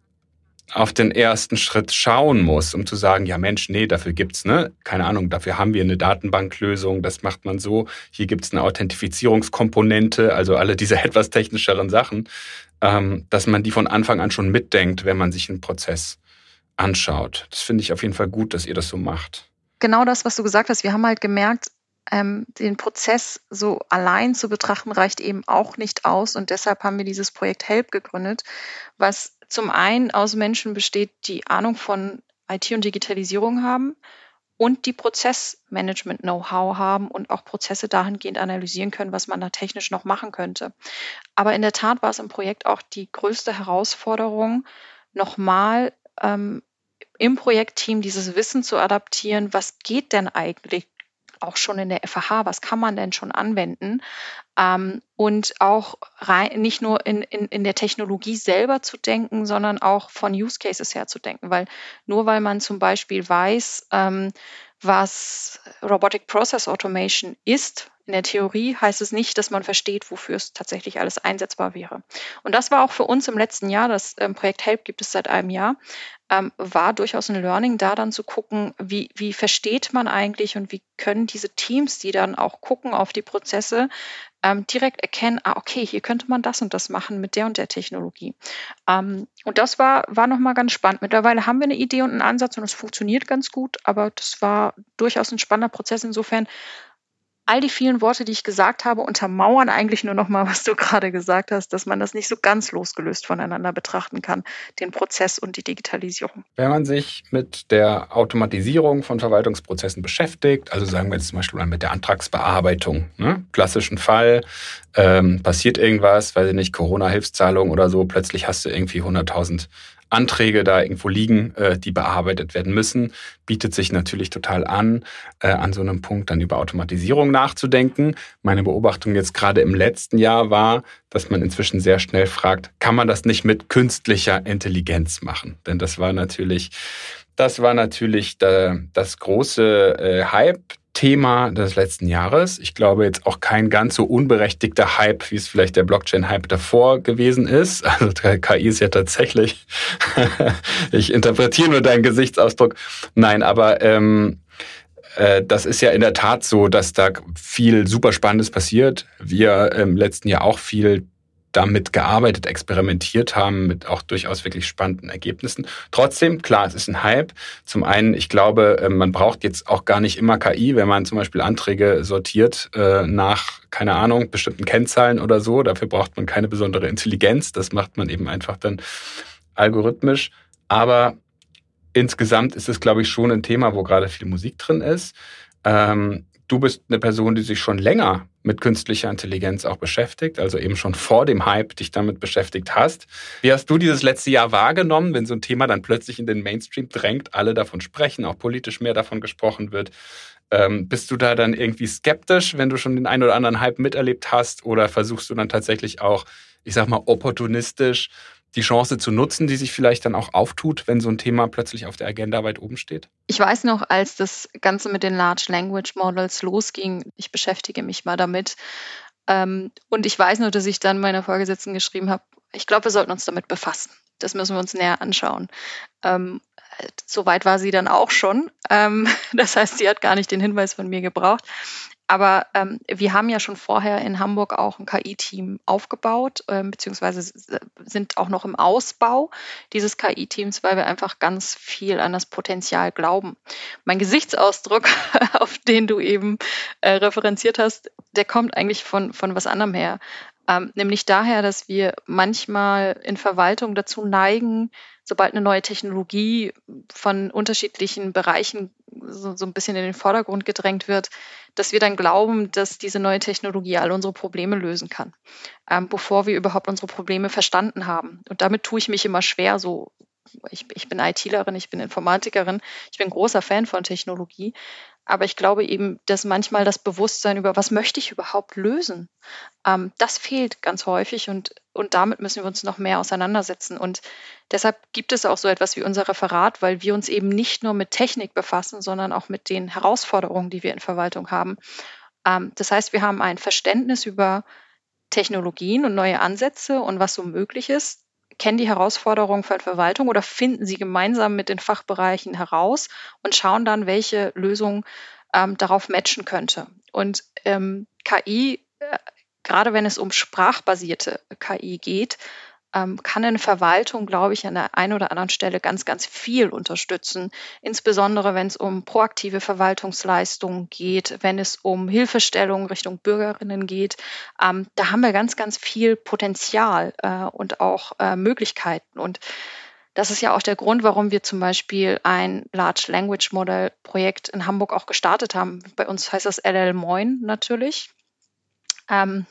Speaker 2: auf den ersten Schritt schauen muss, um zu sagen, ja Mensch, nee, dafür gibt's, ne, keine Ahnung, dafür haben wir eine Datenbanklösung, das macht man so, hier gibt's eine Authentifizierungskomponente, also alle diese etwas technischeren Sachen, ähm, dass man die von Anfang an schon mitdenkt, wenn man sich einen Prozess anschaut. Das finde ich auf jeden Fall gut, dass ihr das so macht.
Speaker 1: Genau das, was du gesagt hast. Wir haben halt gemerkt, ähm, den Prozess so allein zu betrachten, reicht eben auch nicht aus. Und deshalb haben wir dieses Projekt HELP gegründet, was zum einen aus Menschen besteht, die Ahnung von I T und Digitalisierung haben und die Prozessmanagement-Know-how haben und auch Prozesse dahingehend analysieren können, was man da technisch noch machen könnte. Aber in der Tat war es im Projekt auch die größte Herausforderung, nochmal ähm, im Projektteam dieses Wissen zu adaptieren, was geht denn eigentlich auch schon in der F A H, was kann man denn schon anwenden? Ähm, und auch rein, nicht nur in, in, in der Technologie selber zu denken, sondern auch von Use Cases her zu denken. Weil nur weil man zum Beispiel weiß, ähm, was Robotic Process Automation ist, in der Theorie heißt es nicht, dass man versteht, wofür es tatsächlich alles einsetzbar wäre. Und das war auch für uns im letzten Jahr, das ähm, Projekt HELP gibt es seit einem Jahr, ähm, war durchaus ein Learning, da dann zu gucken, wie, wie versteht man eigentlich und wie können diese Teams, die dann auch gucken auf die Prozesse, ähm, direkt erkennen, ah, okay, hier könnte man das und das machen mit der und der Technologie. Ähm, und das war, war nochmal ganz spannend. Mittlerweile haben wir eine Idee und einen Ansatz und es funktioniert ganz gut, aber das war durchaus ein spannender Prozess insofern, all die vielen Worte, die ich gesagt habe, untermauern eigentlich nur noch mal, was du gerade gesagt hast, dass man das nicht so ganz losgelöst voneinander betrachten kann, den Prozess und die Digitalisierung.
Speaker 2: Wenn man sich mit der Automatisierung von Verwaltungsprozessen beschäftigt, also sagen wir jetzt zum Beispiel mal mit der Antragsbearbeitung, ne? Klassischen Fall, ähm, passiert irgendwas, weiß ich nicht, Corona-Hilfszahlung oder so, plötzlich hast du irgendwie hunderttausend Anträge da irgendwo liegen, äh, die bearbeitet werden müssen, bietet sich natürlich total an, äh, an so einem Punkt dann über Automatisierung nachzudenken. Meine Beobachtung jetzt gerade im letzten Jahr war, dass man inzwischen sehr schnell fragt, kann man das nicht mit künstlicher Intelligenz machen? Denn das war natürlich, das war natürlich da, das große äh, Hype-Thema des letzten Jahres. Ich glaube jetzt auch kein ganz so unberechtigter Hype, wie es vielleicht der Blockchain-Hype davor gewesen ist. Also K I ist ja tatsächlich, ich interpretiere nur deinen Gesichtsausdruck. Nein, aber ähm, äh, das ist ja in der Tat so, dass da viel super Spannendes passiert. Wir im letzten Jahr auch viel damit gearbeitet, experimentiert haben, mit auch durchaus wirklich spannenden Ergebnissen. Trotzdem, klar, es ist ein Hype. Zum einen, ich glaube, man braucht jetzt auch gar nicht immer K I, wenn man zum Beispiel Anträge sortiert äh, nach, keine Ahnung, bestimmten Kennzahlen oder so. Dafür braucht man keine besondere Intelligenz. Das macht man eben einfach dann algorithmisch. Aber insgesamt ist es, glaube ich, schon ein Thema, wo gerade viel Musik drin ist. Ähm, du bist eine Person, die sich schon länger mit künstlicher Intelligenz auch beschäftigt, also eben schon vor dem Hype dich damit beschäftigt hast. Wie hast du dieses letzte Jahr wahrgenommen, wenn so ein Thema dann plötzlich in den Mainstream drängt, alle davon sprechen, auch politisch mehr davon gesprochen wird? Ähm, bist du da dann irgendwie skeptisch, wenn du schon den einen oder anderen Hype miterlebt hast, oder versuchst du dann tatsächlich auch, ich sag mal, opportunistisch die Chance zu nutzen, die sich vielleicht dann auch auftut, wenn so ein Thema plötzlich auf der Agenda weit oben steht?
Speaker 1: Ich weiß noch, als das Ganze mit den Large Language Models losging, ich beschäftige mich mal damit. Ähm, und ich weiß nur, dass ich dann meiner Vorgesetzten geschrieben habe, ich glaube, wir sollten uns damit befassen. Das müssen wir uns näher anschauen. Ähm, Soweit war sie dann auch schon. Ähm, das heißt, sie hat gar nicht den Hinweis von mir gebraucht. Aber ähm, wir haben ja schon vorher in Hamburg auch ein K I-Team aufgebaut, ähm, beziehungsweise sind auch noch im Ausbau dieses K I-Teams, weil wir einfach ganz viel an das Potenzial glauben. Mein Gesichtsausdruck, auf den du eben äh, referenziert hast, der kommt eigentlich von, von was anderem her. Ähm, nämlich daher, dass wir manchmal in Verwaltung dazu neigen, sobald eine neue Technologie von unterschiedlichen Bereichen so, so ein bisschen in den Vordergrund gedrängt wird, dass wir dann glauben, dass diese neue Technologie all unsere Probleme lösen kann, ähm, bevor wir überhaupt unsere Probleme verstanden haben. Und damit tue ich mich immer schwer, so ich, ich bin ITlerin, ich bin Informatikerin, ich bin großer Fan von Technologie, aber ich glaube eben, dass manchmal das Bewusstsein über, was möchte ich überhaupt lösen, ähm, das fehlt ganz häufig, und, und damit müssen wir uns noch mehr auseinandersetzen. Und deshalb gibt es auch so etwas wie unser Referat, weil wir uns eben nicht nur mit Technik befassen, sondern auch mit den Herausforderungen, die wir in Verwaltung haben. Ähm, das heißt, wir haben ein Verständnis über Technologien und neue Ansätze und was so möglich ist, kennen die Herausforderungen von Verwaltung oder finden sie gemeinsam mit den Fachbereichen heraus und schauen dann, welche Lösung ähm, darauf matchen könnte. Und ähm, K I, äh, gerade wenn es um sprachbasierte K I geht, ähm, kann in Verwaltung, glaube ich, an der einen oder anderen Stelle ganz, ganz viel unterstützen. Insbesondere, wenn es um proaktive Verwaltungsleistungen geht, wenn es um Hilfestellung Richtung Bürgerinnen geht. Ähm, da haben wir ganz, ganz viel Potenzial äh, und auch äh, Möglichkeiten. Und das ist ja auch der Grund, warum wir zum Beispiel ein Large Language Model Projekt in Hamburg auch gestartet haben. Bei uns heißt das L L Moin natürlich. Ähm,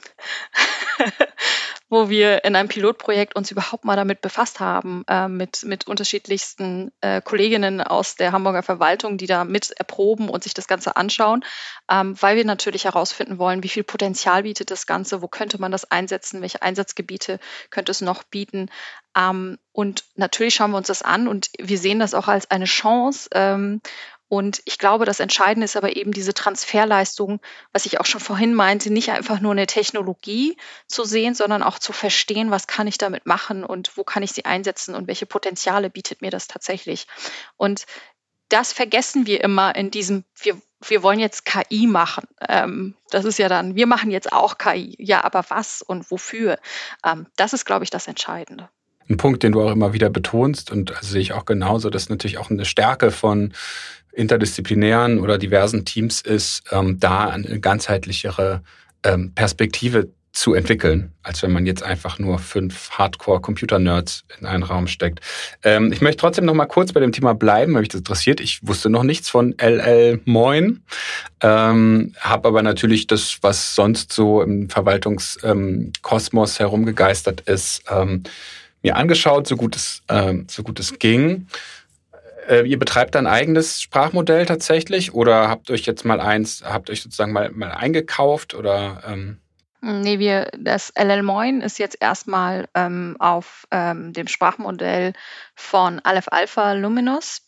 Speaker 1: wo wir in einem Pilotprojekt uns überhaupt mal damit befasst haben, äh, mit, mit unterschiedlichsten äh, Kolleginnen aus der Hamburger Verwaltung, die da mit erproben und sich das Ganze anschauen, ähm, weil wir natürlich herausfinden wollen, wie viel Potenzial bietet das Ganze, wo könnte man das einsetzen, welche Einsatzgebiete könnte es noch bieten. Ähm, und natürlich schauen wir uns das an und wir sehen das auch als eine Chance. Ähm, Und ich glaube, das Entscheidende ist aber eben diese Transferleistung, was ich auch schon vorhin meinte, nicht einfach nur eine Technologie zu sehen, sondern auch zu verstehen, was kann ich damit machen und wo kann ich sie einsetzen und welche Potenziale bietet mir das tatsächlich. Und das vergessen wir immer in diesem, wir, wir wollen jetzt K I machen. Ähm, das ist ja dann, wir machen jetzt auch K I. Ja, aber was und wofür? Ähm, das ist, glaube ich, das Entscheidende.
Speaker 2: Ein Punkt, den du auch immer wieder betonst, und das sehe ich auch genauso, das ist natürlich auch eine Stärke von interdisziplinären oder diversen Teams ist, ähm, da eine ganzheitlichere ähm, Perspektive zu entwickeln, als wenn man jetzt einfach nur fünf Hardcore-Computer-Nerds in einen Raum steckt. Ähm, ich möchte trotzdem noch mal kurz bei dem Thema bleiben, weil mich das interessiert. Ich wusste noch nichts von L L Moin, ähm, habe aber natürlich das, was sonst so im Verwaltungskosmos ähm, herumgegeistert ist, ähm, mir angeschaut, so gut es, ähm, so gut es ging. Äh, ihr betreibt ein eigenes Sprachmodell tatsächlich oder habt euch jetzt mal eins, habt euch sozusagen mal, mal eingekauft oder... Ähm
Speaker 1: Nee, wir, das L L Moin ist jetzt erstmal ähm, auf ähm, dem Sprachmodell von Aleph Alpha Luminous.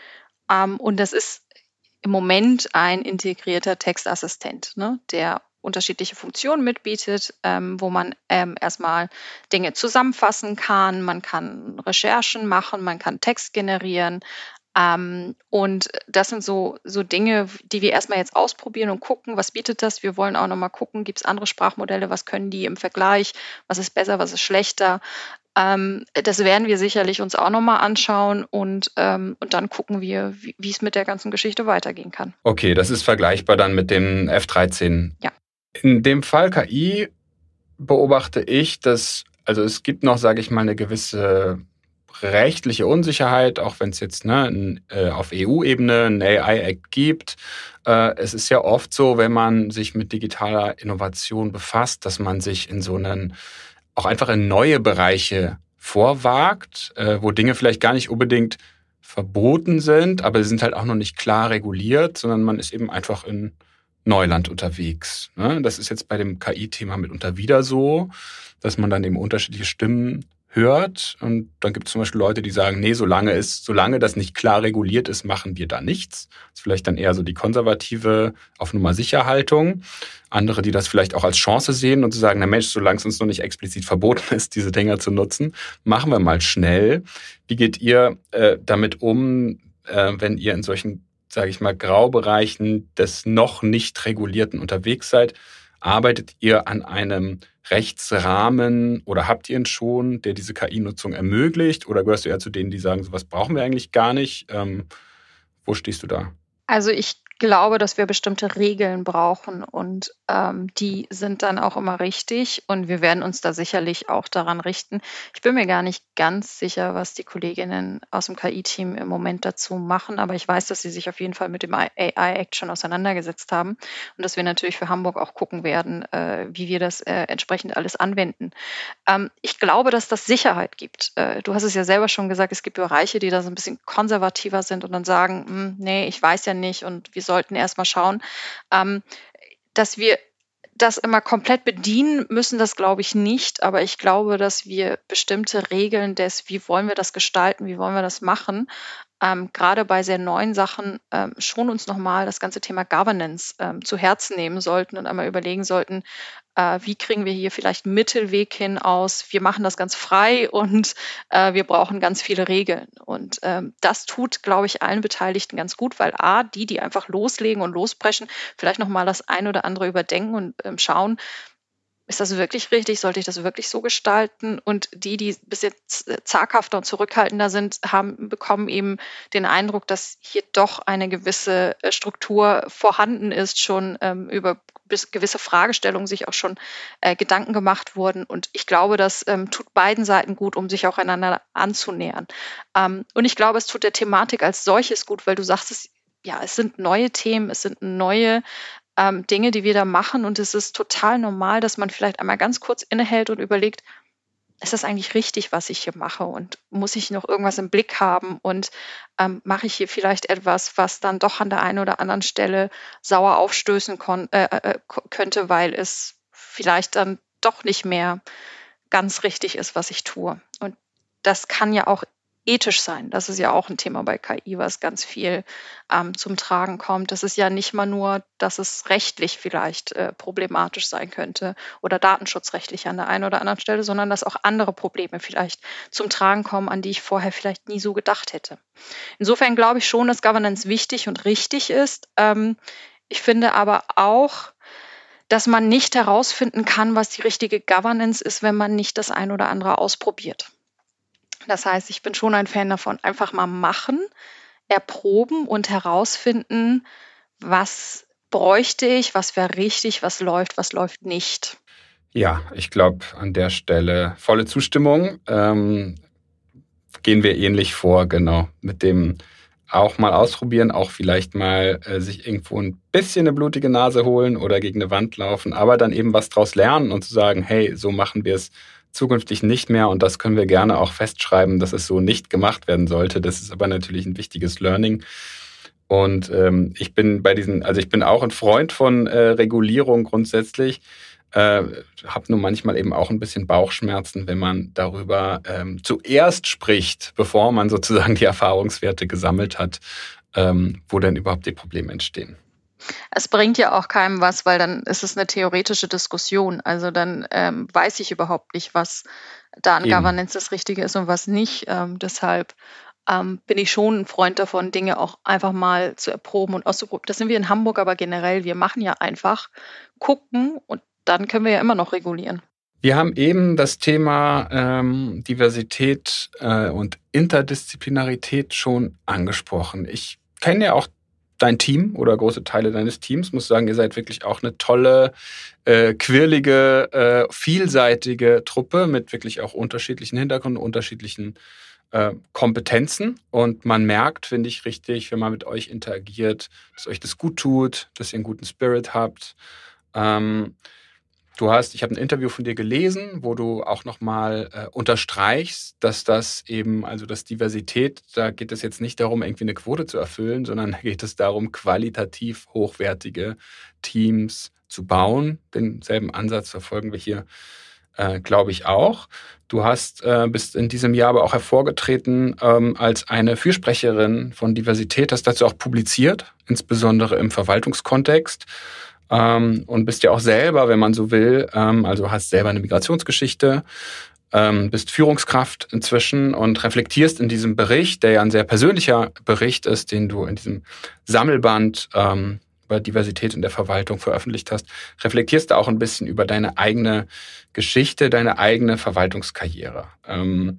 Speaker 1: Ähm, und das ist im Moment ein integrierter Textassistent, ne, der unterschiedliche Funktionen mitbietet, ähm, wo man ähm, erstmal Dinge zusammenfassen kann, man kann Recherchen machen, man kann Text generieren. Ähm, und das sind so, so Dinge, die wir erstmal jetzt ausprobieren und gucken, was bietet das. Wir wollen auch nochmal gucken, gibt es andere Sprachmodelle, was können die im Vergleich, was ist besser, was ist schlechter. Ähm, das werden wir sicherlich uns auch nochmal anschauen und, ähm, und dann gucken wir, wie wie es mit der ganzen Geschichte weitergehen kann.
Speaker 2: Okay, das ist vergleichbar dann mit dem F dreizehn.
Speaker 1: Ja.
Speaker 2: In dem Fall K I beobachte ich, dass, also es gibt noch, sage ich mal, eine gewisse rechtliche Unsicherheit, auch wenn es jetzt ne, n, äh, auf E U-Ebene einen A I-Act gibt. Äh, es ist ja oft so, wenn man sich mit digitaler Innovation befasst, dass man sich in so einen, auch einfach in neue Bereiche vorwagt, äh, wo Dinge vielleicht gar nicht unbedingt verboten sind, aber sie sind halt auch noch nicht klar reguliert, sondern man ist eben einfach in Neuland unterwegs. Ne? Das ist jetzt bei dem K I-Thema mitunter wieder so, dass man dann eben unterschiedliche Stimmen hört. Und dann gibt es zum Beispiel Leute, die sagen, nee, solange es, solange das nicht klar reguliert ist, machen wir da nichts. Das ist vielleicht dann eher so die konservative auf Nummer sicher Haltung. Andere, die das vielleicht auch als Chance sehen und zu sagen, na Mensch, solange es uns noch nicht explizit verboten ist, diese Dinger zu nutzen, machen wir mal schnell. Wie geht ihr äh, damit um, äh, wenn ihr in solchen, sage ich mal, Graubereichen des noch nicht regulierten unterwegs seid? Arbeitet ihr an einem Rechtsrahmen oder habt ihr ihn schon, der diese K I-Nutzung ermöglicht? Oder gehörst du eher zu denen, die sagen, sowas brauchen wir eigentlich gar nicht? Ähm, wo stehst du da?
Speaker 1: Also ich glaube, dass wir bestimmte Regeln brauchen und ähm, die sind dann auch immer richtig und wir werden uns da sicherlich auch daran richten. Ich bin mir gar nicht ganz sicher, was die Kolleginnen aus dem K I-Team im Moment dazu machen, aber ich weiß, dass sie sich auf jeden Fall mit dem A I-Act schon auseinandergesetzt haben und dass wir natürlich für Hamburg auch gucken werden, äh, wie wir das äh, entsprechend alles anwenden. Ähm, ich glaube, dass das Sicherheit gibt. Äh, du hast es ja selber schon gesagt, es gibt Bereiche, die da so ein bisschen konservativer sind und dann sagen, hm, nee, ich weiß ja nicht und wir sollten erst mal schauen, ähm, dass wir das immer komplett bedienen müssen, das glaube ich nicht, aber ich glaube, dass wir bestimmte Regeln des, wie wollen wir das gestalten, wie wollen wir das machen, ähm, gerade bei sehr neuen Sachen ähm, schon uns nochmal das ganze Thema Governance ähm, zu Herzen nehmen sollten und einmal überlegen sollten, äh, wie kriegen wir hier vielleicht einen Mittelweg hin aus, wir machen das ganz frei und äh, wir brauchen ganz viele Regeln. Und ähm, das tut, glaube ich, allen Beteiligten ganz gut, weil A, die, die einfach loslegen und losbrechen, vielleicht nochmal das ein oder andere überdenken und ähm, schauen, ist das wirklich richtig? Sollte ich das wirklich so gestalten? Und die, die bis jetzt zaghafter und zurückhaltender sind, haben, bekommen eben den Eindruck, dass hier doch eine gewisse äh, Struktur vorhanden ist, schon ähm, über bis gewisse Fragestellungen sich auch schon äh, Gedanken gemacht wurden. Und ich glaube, das ähm, tut beiden Seiten gut, um sich auch einander anzunähern. Ähm, und ich glaube, es tut der Thematik als solches gut, weil du sagtest, ja, es sind neue Themen, es sind neue ähm, Dinge, die wir da machen. Und es ist total normal, dass man vielleicht einmal ganz kurz innehält und überlegt, ist das eigentlich richtig, was ich hier mache? Und muss ich noch irgendwas im Blick haben? Und ähm, mache ich hier vielleicht etwas, was dann doch an der einen oder anderen Stelle sauer aufstößen kon- äh, äh, könnte, weil es vielleicht dann doch nicht mehr ganz richtig ist, was ich tue. Und das kann ja auch ethisch sein. Das ist ja auch ein Thema bei K I, was ganz viel ähm, zum Tragen kommt. Das ist ja nicht mal nur, dass es rechtlich vielleicht äh, problematisch sein könnte oder datenschutzrechtlich an der einen oder anderen Stelle, sondern dass auch andere Probleme vielleicht zum Tragen kommen, an die ich vorher vielleicht nie so gedacht hätte. Insofern glaube ich schon, dass Governance wichtig und richtig ist. Ähm, ich finde aber auch, dass man nicht herausfinden kann, was die richtige Governance ist, wenn man nicht das ein oder andere ausprobiert. Das heißt, ich bin schon ein Fan davon, einfach mal machen. erproben und herausfinden, was bräuchte ich, was wäre richtig, was läuft, was läuft nicht.
Speaker 2: Ja, ich glaube, an der Stelle volle Zustimmung. Ähm, gehen wir ähnlich vor, genau. Mit dem auch mal ausprobieren, auch vielleicht mal äh, sich irgendwo ein bisschen eine blutige Nase holen oder gegen eine Wand laufen, aber dann eben was draus lernen und zu sagen, hey, so machen wir es zukünftig nicht mehr und das können wir gerne auch festschreiben, dass es so nicht gemacht werden sollte. Das ist aber natürlich ein wichtiges Learning. Und ähm, ich bin bei diesen, also ich bin auch ein Freund von äh, Regulierung grundsätzlich. Äh, habe nur manchmal eben auch ein bisschen Bauchschmerzen, wenn man darüber ähm, zuerst spricht, bevor man sozusagen die Erfahrungswerte gesammelt hat, ähm, wo denn überhaupt die Probleme entstehen.
Speaker 1: Es bringt ja auch keinem was, weil dann ist es eine theoretische Diskussion. Also dann ähm, weiß ich überhaupt nicht, was da an
Speaker 2: Eben.
Speaker 1: Governance das Richtige ist und was nicht. Ähm, deshalb ähm, bin ich schon ein Freund davon, Dinge auch einfach mal zu erproben und auszuprobieren. Das sind wir in Hamburg aber generell. Wir machen ja einfach, gucken und dann können wir ja immer noch regulieren.
Speaker 2: Wir haben eben das Thema ähm, Diversität äh, und Interdisziplinarität schon angesprochen. Ich kenne ja auch dein Team oder große Teile deines Teams. Muss sagen, ihr seid wirklich auch eine tolle, äh, quirlige, äh, vielseitige Truppe mit wirklich auch unterschiedlichen Hintergründen, unterschiedlichen äh, Kompetenzen. Und man merkt, finde ich richtig, wenn man mit euch interagiert, dass euch das gut tut, dass ihr einen guten Spirit habt. Ähm, Du hast, ich habe ein Interview von dir gelesen, wo du auch nochmal äh, unterstreichst, dass das eben, also dass Diversität, da geht es jetzt nicht darum, irgendwie eine Quote zu erfüllen, sondern da geht es darum, qualitativ hochwertige Teams zu bauen. Denselben Ansatz verfolgen wir hier, äh, glaube ich, auch. Du hast, äh, bist in diesem Jahr aber auch hervorgetreten ähm, als eine Fürsprecherin von Diversität, hast dazu auch publiziert, insbesondere im Verwaltungskontext. Ähm, und bist ja auch selber, wenn man so will, ähm, also hast selber eine Migrationsgeschichte, ähm, bist Führungskraft inzwischen und reflektierst in diesem Bericht, der ja ein sehr persönlicher Bericht ist, den du in diesem Sammelband ähm, über Diversität in der Verwaltung veröffentlicht hast, reflektierst du auch ein bisschen über deine eigene Geschichte, deine eigene Verwaltungskarriere. Ähm,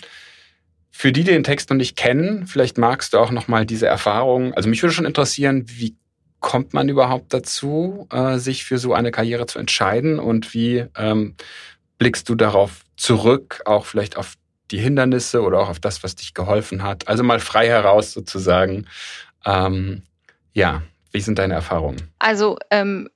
Speaker 2: für die, die den Text noch nicht kennen, vielleicht magst du auch nochmal diese Erfahrung, also mich würde schon interessieren, wie kommt man überhaupt dazu, äh, sich für so eine Karriere zu entscheiden und wie ähm, blickst du darauf zurück, auch vielleicht auf die Hindernisse oder auch auf das, was dich geholfen hat? Also mal frei heraus sozusagen. Ähm, ja, wie sind deine Erfahrungen?
Speaker 1: Also ähm,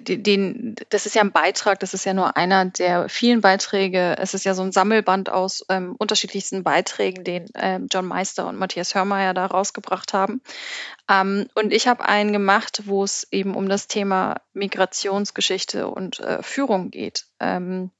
Speaker 1: den, das ist ja ein Beitrag, das ist ja nur einer der vielen Beiträge. Es ist ja so ein Sammelband aus ähm, unterschiedlichsten Beiträgen, den ähm, John Meister und Matthias Hörmeier da rausgebracht haben. Ähm, und ich habe einen gemacht, wo es eben um das Thema Migrationsgeschichte und äh, Führung geht. Ähm,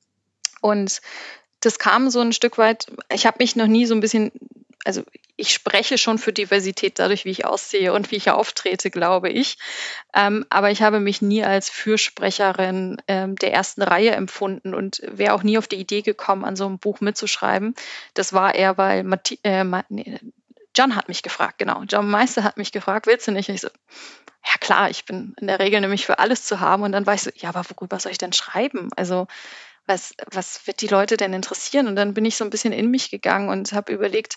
Speaker 1: und das kam so ein Stück weit, ich habe mich noch nie so ein bisschen, also ich spreche schon für Diversität dadurch, wie ich aussehe und wie ich auftrete, glaube ich. Ähm, aber ich habe mich nie als Fürsprecherin ähm, der ersten Reihe empfunden und wäre auch nie auf die Idee gekommen, an so einem Buch mitzuschreiben. Das war eher, weil Mathi äh, nee, John hat mich gefragt, genau. John Meister hat mich gefragt, willst du nicht? Und ich so, ja klar, ich bin in der Regel nämlich für alles zu haben. Und dann war ich so, ja, aber worüber soll ich denn schreiben? Also was, was wird die Leute denn interessieren? Und dann bin ich so ein bisschen in mich gegangen und habe überlegt,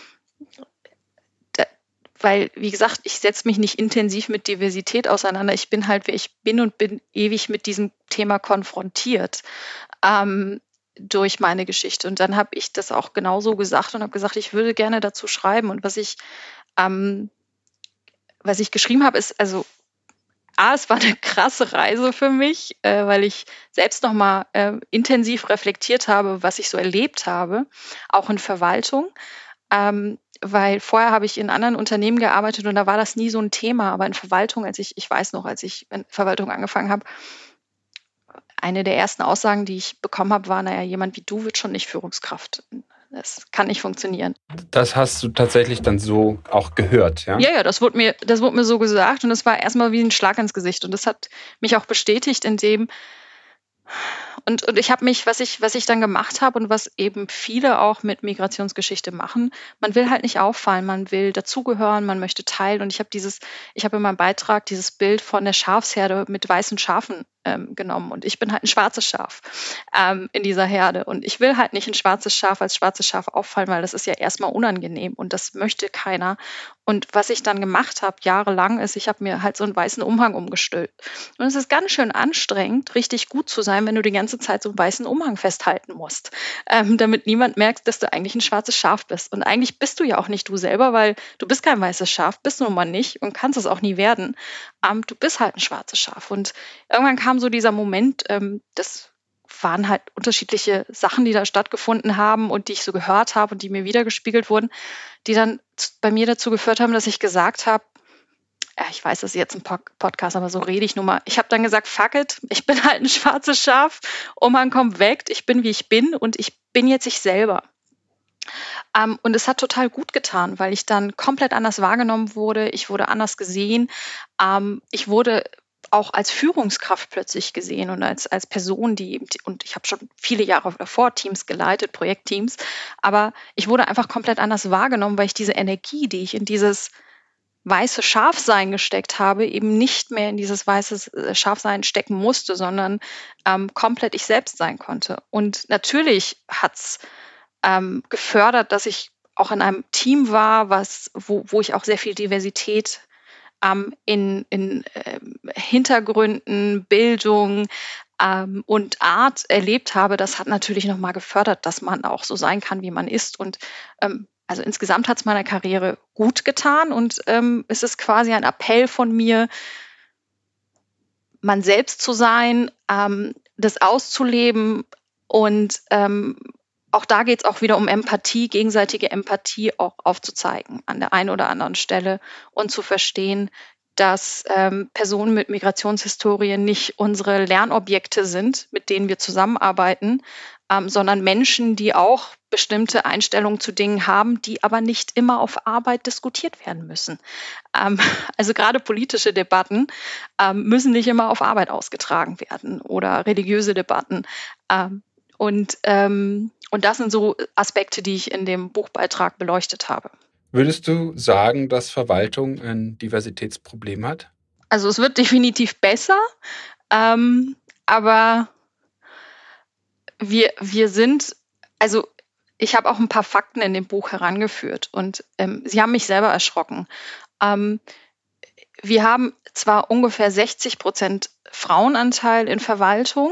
Speaker 1: da, weil, wie gesagt, ich setze mich nicht intensiv mit Diversität auseinander. Ich bin halt, wer ich bin und bin ewig mit diesem Thema konfrontiert. Ähm, durch meine Geschichte. Und dann habe ich das auch genauso gesagt und habe gesagt, ich würde gerne dazu schreiben. Und was ich, ähm, was ich geschrieben habe, ist, also A, es war eine krasse Reise für mich, äh, weil ich selbst nochmal äh, intensiv reflektiert habe, was ich so erlebt habe, auch in Verwaltung. Ähm, weil vorher habe ich in anderen Unternehmen gearbeitet und da war das nie so ein Thema. Aber in Verwaltung, als ich, ich weiß noch, als ich in Verwaltung angefangen habe, eine der ersten Aussagen, die ich bekommen habe, war, naja, jemand wie du wird schon nicht Führungskraft. Das kann nicht funktionieren.
Speaker 2: Das hast du tatsächlich dann so auch gehört, ja?
Speaker 1: Ja, ja, das wurde mir, das wurde mir so gesagt und das war erstmal wie ein Schlag ins Gesicht und das hat mich auch bestätigt in dem, und, und ich habe mich, was ich, was ich dann gemacht habe und was eben viele auch mit Migrationsgeschichte machen, man will halt nicht auffallen, man will dazugehören, man möchte teilen und ich habe dieses, ich habe in meinem Beitrag dieses Bild von der Schafsherde mit weißen Schafen ähm, genommen. Und ich bin halt ein schwarzes Schaf ähm, in dieser Herde. Und ich will halt nicht ein schwarzes Schaf als schwarzes Schaf auffallen, weil das ist ja erstmal unangenehm und das möchte keiner. Und was ich dann gemacht habe, jahrelang, ist, ich habe mir halt so einen weißen Umhang umgestülpt. Und es ist ganz schön anstrengend, richtig gut zu sein, wenn du die ganze Zeit so einen weißen Umhang festhalten musst, ähm, damit niemand merkt, dass du eigentlich ein schwarzes Schaf bist. Und eigentlich bist du ja auch nicht du selber, weil du bist kein weißes Schaf, bist du nun mal nicht und kannst es auch nie werden. Ähm, du bist halt ein schwarzes Schaf. Und irgendwann kam so dieser Moment, ähm, das waren halt unterschiedliche Sachen, die da stattgefunden haben und die ich so gehört habe und die mir wiedergespiegelt wurden, die dann bei mir dazu geführt haben, dass ich gesagt habe, ja, ich weiß, das ist jetzt ein Podcast, aber so rede ich nun mal. Ich habe dann gesagt, fuck it, ich bin halt ein schwarzes Schaf, Umhang kommt weg, ich bin, wie ich bin und ich bin jetzt ich selber. Ähm, und es hat total gut getan, weil ich dann komplett anders wahrgenommen wurde. Ich wurde anders gesehen. Ähm, ich wurde auch als Führungskraft plötzlich gesehen und als, als Person, die, und ich habe schon viele Jahre davor Teams geleitet, Projektteams, aber ich wurde einfach komplett anders wahrgenommen, weil ich diese Energie, die ich in dieses weiße Schafsein gesteckt habe, eben nicht mehr in dieses weiße Schafsein stecken musste, sondern ähm, komplett ich selbst sein konnte. Und natürlich hat's ähm, gefördert, dass ich auch in einem Team war, was, wo, wo ich auch sehr viel Diversität ähm, in, in äh, Hintergründen, Bildung ähm, und Art erlebt habe. Das hat natürlich nochmal gefördert, dass man auch so sein kann, wie man ist. Und ähm, also insgesamt hat es meiner Karriere gut getan und ähm, es ist quasi ein Appell von mir, man selbst zu sein, ähm, das auszuleben und ähm, auch da geht es auch wieder um Empathie, gegenseitige Empathie auch aufzuzeigen an der einen oder anderen Stelle und zu verstehen, dass ähm, Personen mit Migrationshistorie nicht unsere Lernobjekte sind, mit denen wir zusammenarbeiten, ähm, sondern Menschen, die auch bestimmte Einstellungen zu Dingen haben, die aber nicht immer auf Arbeit diskutiert werden müssen. Ähm, also gerade politische Debatten ähm, müssen nicht immer auf Arbeit ausgetragen werden oder religiöse Debatten. Ähm, und, ähm, und das sind so Aspekte, die ich in dem Buchbeitrag beleuchtet habe.
Speaker 2: Würdest du sagen, dass Verwaltung ein Diversitätsproblem hat?
Speaker 1: Also es wird definitiv besser, ähm, aber wir, wir sind, also ich habe auch ein paar Fakten in dem Buch herangeführt und ähm, sie haben mich selber erschrocken. Ähm, wir haben zwar ungefähr sechzig Prozent Frauenanteil in Verwaltung,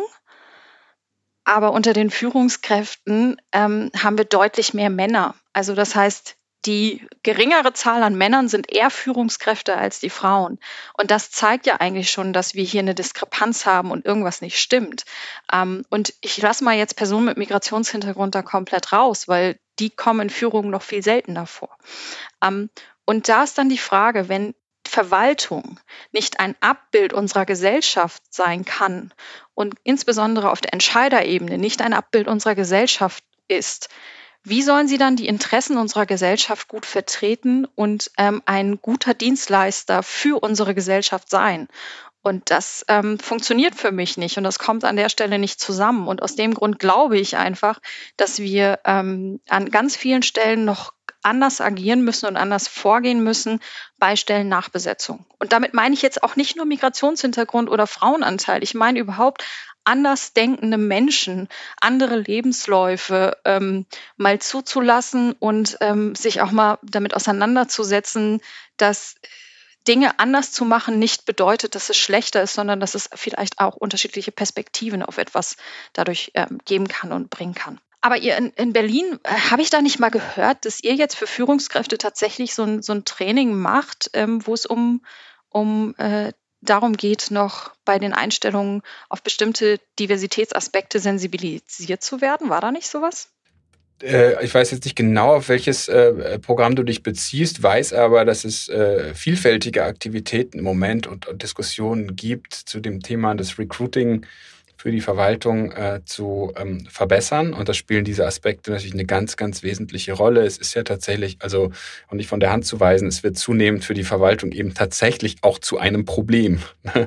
Speaker 1: aber unter den Führungskräften ähm, haben wir deutlich mehr Männer. Also das heißt, die geringere Zahl an Männern sind eher Führungskräfte als die Frauen. Und das zeigt ja eigentlich schon, dass wir hier eine Diskrepanz haben und irgendwas nicht stimmt. Ähm, und ich lasse mal jetzt Personen mit Migrationshintergrund da komplett raus, weil die kommen in Führungen noch viel seltener vor. Ähm, und da ist dann die Frage, wenn Verwaltung nicht ein Abbild unserer Gesellschaft sein kann und insbesondere auf der Entscheiderebene nicht ein Abbild unserer Gesellschaft ist, wie sollen sie dann die Interessen unserer Gesellschaft gut vertreten und ähm, ein guter Dienstleister für unsere Gesellschaft sein? Und das ähm, funktioniert für mich nicht und das kommt an der Stelle nicht zusammen. Und aus dem Grund glaube ich einfach, dass wir ähm, an ganz vielen Stellen noch anders agieren müssen und anders vorgehen müssen bei Stellennachbesetzung. Und damit meine ich jetzt auch nicht nur Migrationshintergrund oder Frauenanteil. Ich meine überhaupt anders denkende Menschen, andere Lebensläufe ähm, mal zuzulassen und ähm, sich auch mal damit auseinanderzusetzen, dass Dinge anders zu machen nicht bedeutet, dass es schlechter ist, sondern dass es vielleicht auch unterschiedliche Perspektiven auf etwas dadurch ähm, geben kann und bringen kann. Aber ihr in, in Berlin, äh, habe ich da nicht mal gehört, dass ihr jetzt für Führungskräfte tatsächlich so ein, so ein Training macht, ähm, wo es um, um äh, darum geht, noch bei den Einstellungen auf bestimmte Diversitätsaspekte sensibilisiert zu werden? War da nicht sowas?
Speaker 2: Äh, ich weiß jetzt nicht genau, auf welches äh, Programm du dich beziehst, weiß aber, dass es äh, vielfältige Aktivitäten im Moment und, und Diskussionen gibt zu dem Thema des Recruiting für die Verwaltung äh, zu ähm, verbessern. Und da spielen diese Aspekte natürlich eine ganz, ganz wesentliche Rolle. Es ist ja tatsächlich, also und nicht von der Hand zu weisen, es wird zunehmend für die Verwaltung eben tatsächlich auch zu einem Problem.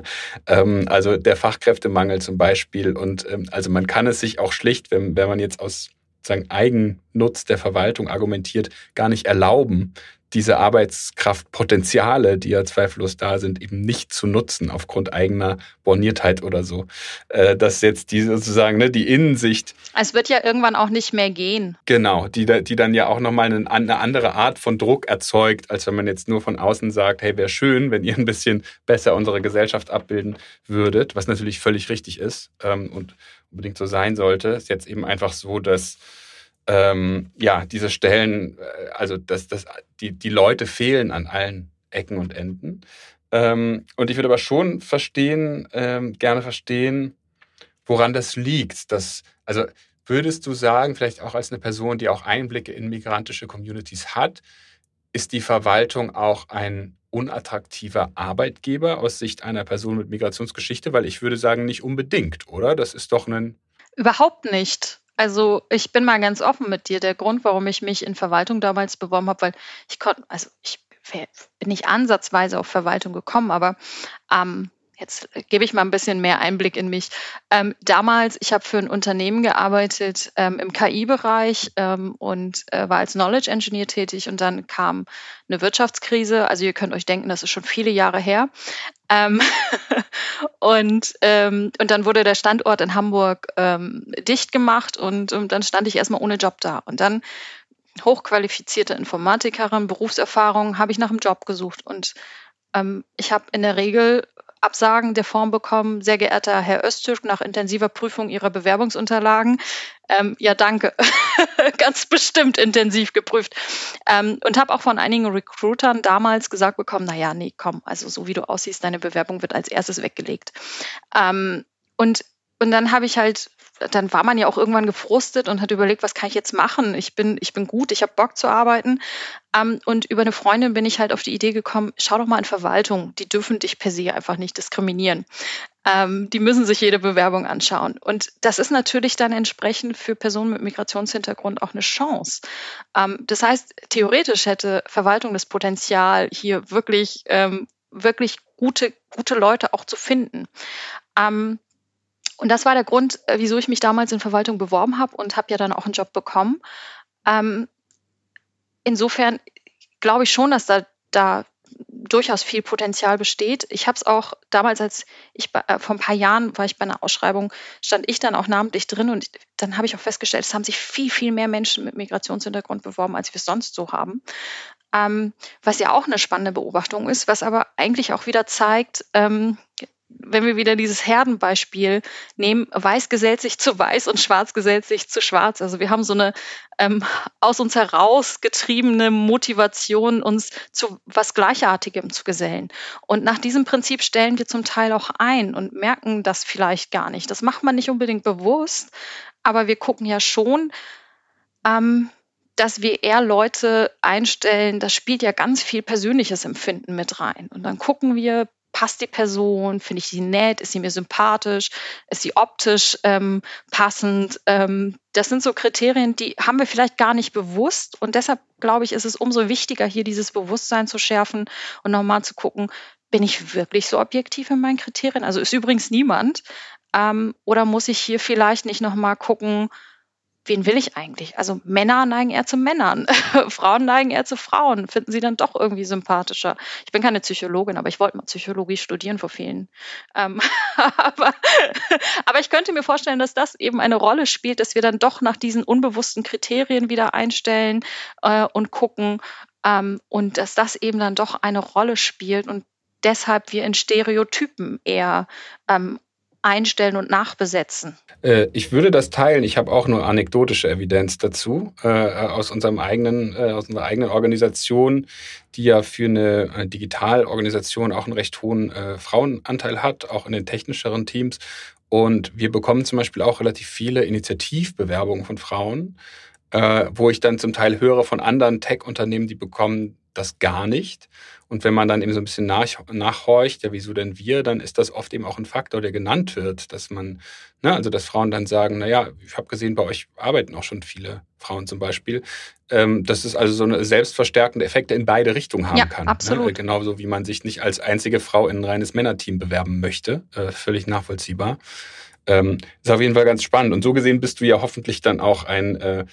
Speaker 2: ähm, also der Fachkräftemangel zum Beispiel. Und ähm, also man kann es sich auch schlicht, wenn, wenn man jetzt aus sozusagen Eigennutz der Verwaltung argumentiert, gar nicht erlauben, diese Arbeitskraftpotenziale, die ja zweifellos da sind, eben nicht zu nutzen aufgrund eigener Borniertheit oder so. Äh, dass jetzt die sozusagen, ne, die Innensicht.
Speaker 1: Es wird ja irgendwann auch nicht mehr gehen.
Speaker 2: Genau, die, die dann ja auch nochmal eine, eine andere Art von Druck erzeugt, als wenn man jetzt nur von außen sagt, hey, wäre schön, wenn ihr ein bisschen besser unsere Gesellschaft abbilden würdet, was natürlich völlig richtig ist ähm, und unbedingt so sein sollte. Ist jetzt eben einfach so, dass Ähm, ja, diese Stellen, äh, also dass, dass die, die Leute fehlen an allen Ecken und Enden. Ähm, und ich würde aber schon verstehen, ähm, gerne verstehen, woran das liegt. Dass, also würdest du sagen, vielleicht auch als eine Person, die auch Einblicke in migrantische Communities hat, ist die Verwaltung auch ein unattraktiver Arbeitgeber aus Sicht einer Person mit Migrationsgeschichte? Weil ich würde sagen, nicht unbedingt, oder? Das ist doch ein...
Speaker 1: Überhaupt nicht. Also ich bin mal ganz offen mit dir. Der Grund, warum ich mich in Verwaltung damals beworben habe, weil ich konnte, also ich wär- bin nicht ansatzweise auf Verwaltung gekommen, aber ähm, jetzt gebe ich mal ein bisschen mehr Einblick in mich. Ähm, damals, ich habe für ein Unternehmen gearbeitet ähm, im K I-Bereich ähm, und äh, war als Knowledge Engineer tätig und dann kam eine Wirtschaftskrise. Also ihr könnt euch denken, das ist schon viele Jahre her. Ähm, und, ähm, und dann wurde der Standort in Hamburg ähm, dicht gemacht und, und dann stand ich erstmal ohne Job da. Und dann hochqualifizierte Informatikerin, Berufserfahrung, habe ich nach einem Job gesucht. Und ähm, ich habe in der Regel Absagen der Form bekommen, sehr geehrter Herr Öztürk, nach intensiver Prüfung Ihrer Bewerbungsunterlagen. Ähm, ja, danke. Ganz bestimmt intensiv geprüft. Ähm, und habe auch von einigen Recruitern damals gesagt bekommen, naja, nee, komm, also so wie du aussiehst, deine Bewerbung wird als erstes weggelegt. Ähm, und, und dann habe ich halt, dann war man ja auch irgendwann gefrustet und hat überlegt, was kann ich jetzt machen? Ich bin, ich bin gut, ich habe Bock zu arbeiten. Ähm, und über eine Freundin bin ich halt auf die Idee gekommen, schau doch mal in Verwaltung, die dürfen dich per se einfach nicht diskriminieren. Ähm, die müssen sich jede Bewerbung anschauen. Und das ist natürlich dann entsprechend für Personen mit Migrationshintergrund auch eine Chance. Ähm, das heißt, theoretisch hätte Verwaltung das Potenzial, hier wirklich, ähm, wirklich gute, gute Leute auch zu finden. Ähm, und das war der Grund, äh, wieso ich mich damals in Verwaltung beworben habe und habe ja dann auch einen Job bekommen. Ähm, insofern glaube ich schon, dass da, da durchaus viel Potenzial besteht. Ich habe es auch damals, als ich bei, äh, vor ein paar Jahren war ich bei einer Ausschreibung, stand ich dann auch namentlich drin und dann habe ich auch festgestellt, es haben sich viel, viel mehr Menschen mit Migrationshintergrund beworben, als wir es sonst so haben. Ähm, was ja auch eine spannende Beobachtung ist, was aber eigentlich auch wieder zeigt, ähm, wenn wir wieder dieses Herdenbeispiel nehmen, weiß gesellt sich zu weiß und schwarz gesellt sich zu schwarz. Also wir haben so eine ähm, aus uns herausgetriebene Motivation, uns zu was Gleichartigem zu gesellen. Und nach diesem Prinzip stellen wir zum Teil auch ein und merken das vielleicht gar nicht. Das macht man nicht unbedingt bewusst, aber wir gucken ja schon, ähm, dass wir eher Leute einstellen, das spielt ja ganz viel persönliches Empfinden mit rein. Und dann gucken wir, passt die Person, finde ich sie nett, ist sie mir sympathisch, ist sie optisch ähm, passend. Ähm, das sind so Kriterien, die haben wir vielleicht gar nicht bewusst. Und deshalb, glaube ich, ist es umso wichtiger, hier dieses Bewusstsein zu schärfen und nochmal zu gucken, bin ich wirklich so objektiv in meinen Kriterien? Also ist übrigens niemand. Ähm, oder muss ich hier vielleicht nicht nochmal gucken, wen will ich eigentlich? Also Männer neigen eher zu Männern, Frauen neigen eher zu Frauen, finden sie dann doch irgendwie sympathischer. Ich bin keine Psychologin, aber ich wollte mal Psychologie studieren vor vielen. Ähm, aber, aber ich könnte mir vorstellen, dass das eben eine Rolle spielt, dass wir dann doch nach diesen unbewussten Kriterien wieder einstellen äh, und gucken ähm, und dass das eben dann doch eine Rolle spielt und deshalb wir in Stereotypen eher ähm, einstellen und nachbesetzen.
Speaker 2: Äh, ich würde das teilen. Ich habe auch nur anekdotische Evidenz dazu äh, aus unserem eigenen, äh, aus unserer eigenen Organisation, die ja für eine äh, Digitalorganisation auch einen recht hohen äh, Frauenanteil hat, auch in den technischeren Teams. Und wir bekommen zum Beispiel auch relativ viele Initiativbewerbungen von Frauen, äh, wo ich dann zum Teil höre von anderen Tech-Unternehmen, die bekommen das gar nicht. Und wenn man dann eben so ein bisschen nach, nachhorcht, ja, wieso denn wir, dann ist das oft eben auch ein Faktor, der genannt wird, dass man, ne, also dass Frauen dann sagen, naja, ich habe gesehen, bei euch arbeiten auch schon viele Frauen zum Beispiel. Ähm, dass es also so eine selbstverstärkende Effekte in beide Richtungen haben
Speaker 1: Ja,
Speaker 2: kann.
Speaker 1: absolut.
Speaker 2: Ne? Genauso wie man sich nicht als einzige Frau in ein reines Männerteam bewerben möchte. Äh, völlig nachvollziehbar. Ähm, ist auf jeden Fall ganz spannend. Und so gesehen bist du ja hoffentlich dann auch ein, äh,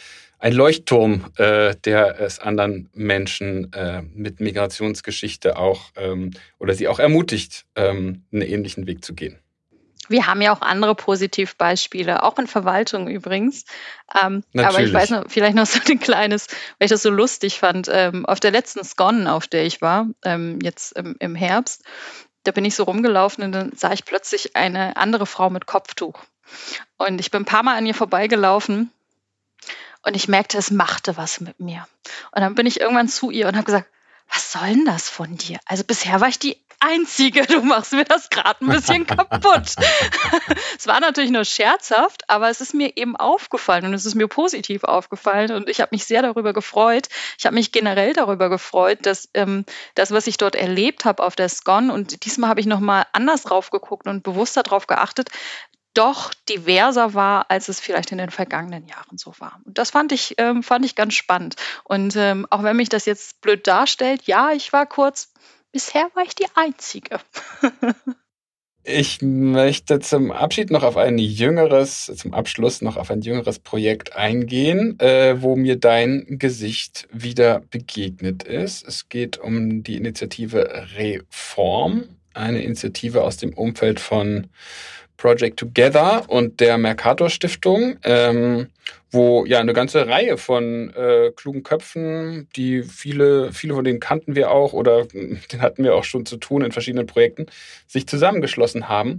Speaker 2: ein Leuchtturm, äh, der es anderen Menschen äh, mit Migrationsgeschichte auch ähm, oder sie auch ermutigt, ähm, einen ähnlichen Weg zu gehen.
Speaker 1: Wir haben ja auch andere Positivbeispiele, auch in Verwaltung übrigens. Ähm, aber ich weiß
Speaker 2: Natürlich.
Speaker 1: noch, vielleicht noch so ein kleines, weil ich das so lustig fand. Ähm, auf der letzten SCON, auf der ich war, ähm, jetzt im, im Herbst, da bin ich so rumgelaufen und dann sah ich plötzlich eine andere Frau mit Kopftuch. Und ich bin ein paar Mal an ihr vorbeigelaufen und ich merkte, es machte was mit mir. Und dann bin ich irgendwann zu ihr und habe gesagt, was soll denn das von dir? Also bisher war ich die Einzige, du machst mir das gerade ein bisschen kaputt. Es war natürlich nur scherzhaft, aber es ist mir eben aufgefallen und es ist mir positiv aufgefallen und ich habe mich sehr darüber gefreut. Ich habe mich generell darüber gefreut, dass ähm, das, was ich dort erlebt habe auf der SCON, und diesmal habe ich nochmal anders drauf geguckt und bewusster drauf geachtet, doch diverser war, als es vielleicht in den vergangenen Jahren so war. Und das fand ich, ähm, fand ich ganz spannend. Und ähm, auch wenn mich das jetzt blöd darstellt, ja, ich war kurz, bisher war ich die Einzige.
Speaker 2: Ich möchte zum Abschied noch auf ein jüngeres, zum Abschluss noch auf ein jüngeres Projekt eingehen, äh, wo mir dein Gesicht wieder begegnet ist. Es geht um die Initiative Reform, eine Initiative aus dem Umfeld von Project Together und der Mercator Stiftung, ähm, wo ja eine ganze Reihe von äh, klugen Köpfen, die viele, viele von denen kannten wir auch oder den hatten wir auch schon zu tun in verschiedenen Projekten, sich zusammengeschlossen haben,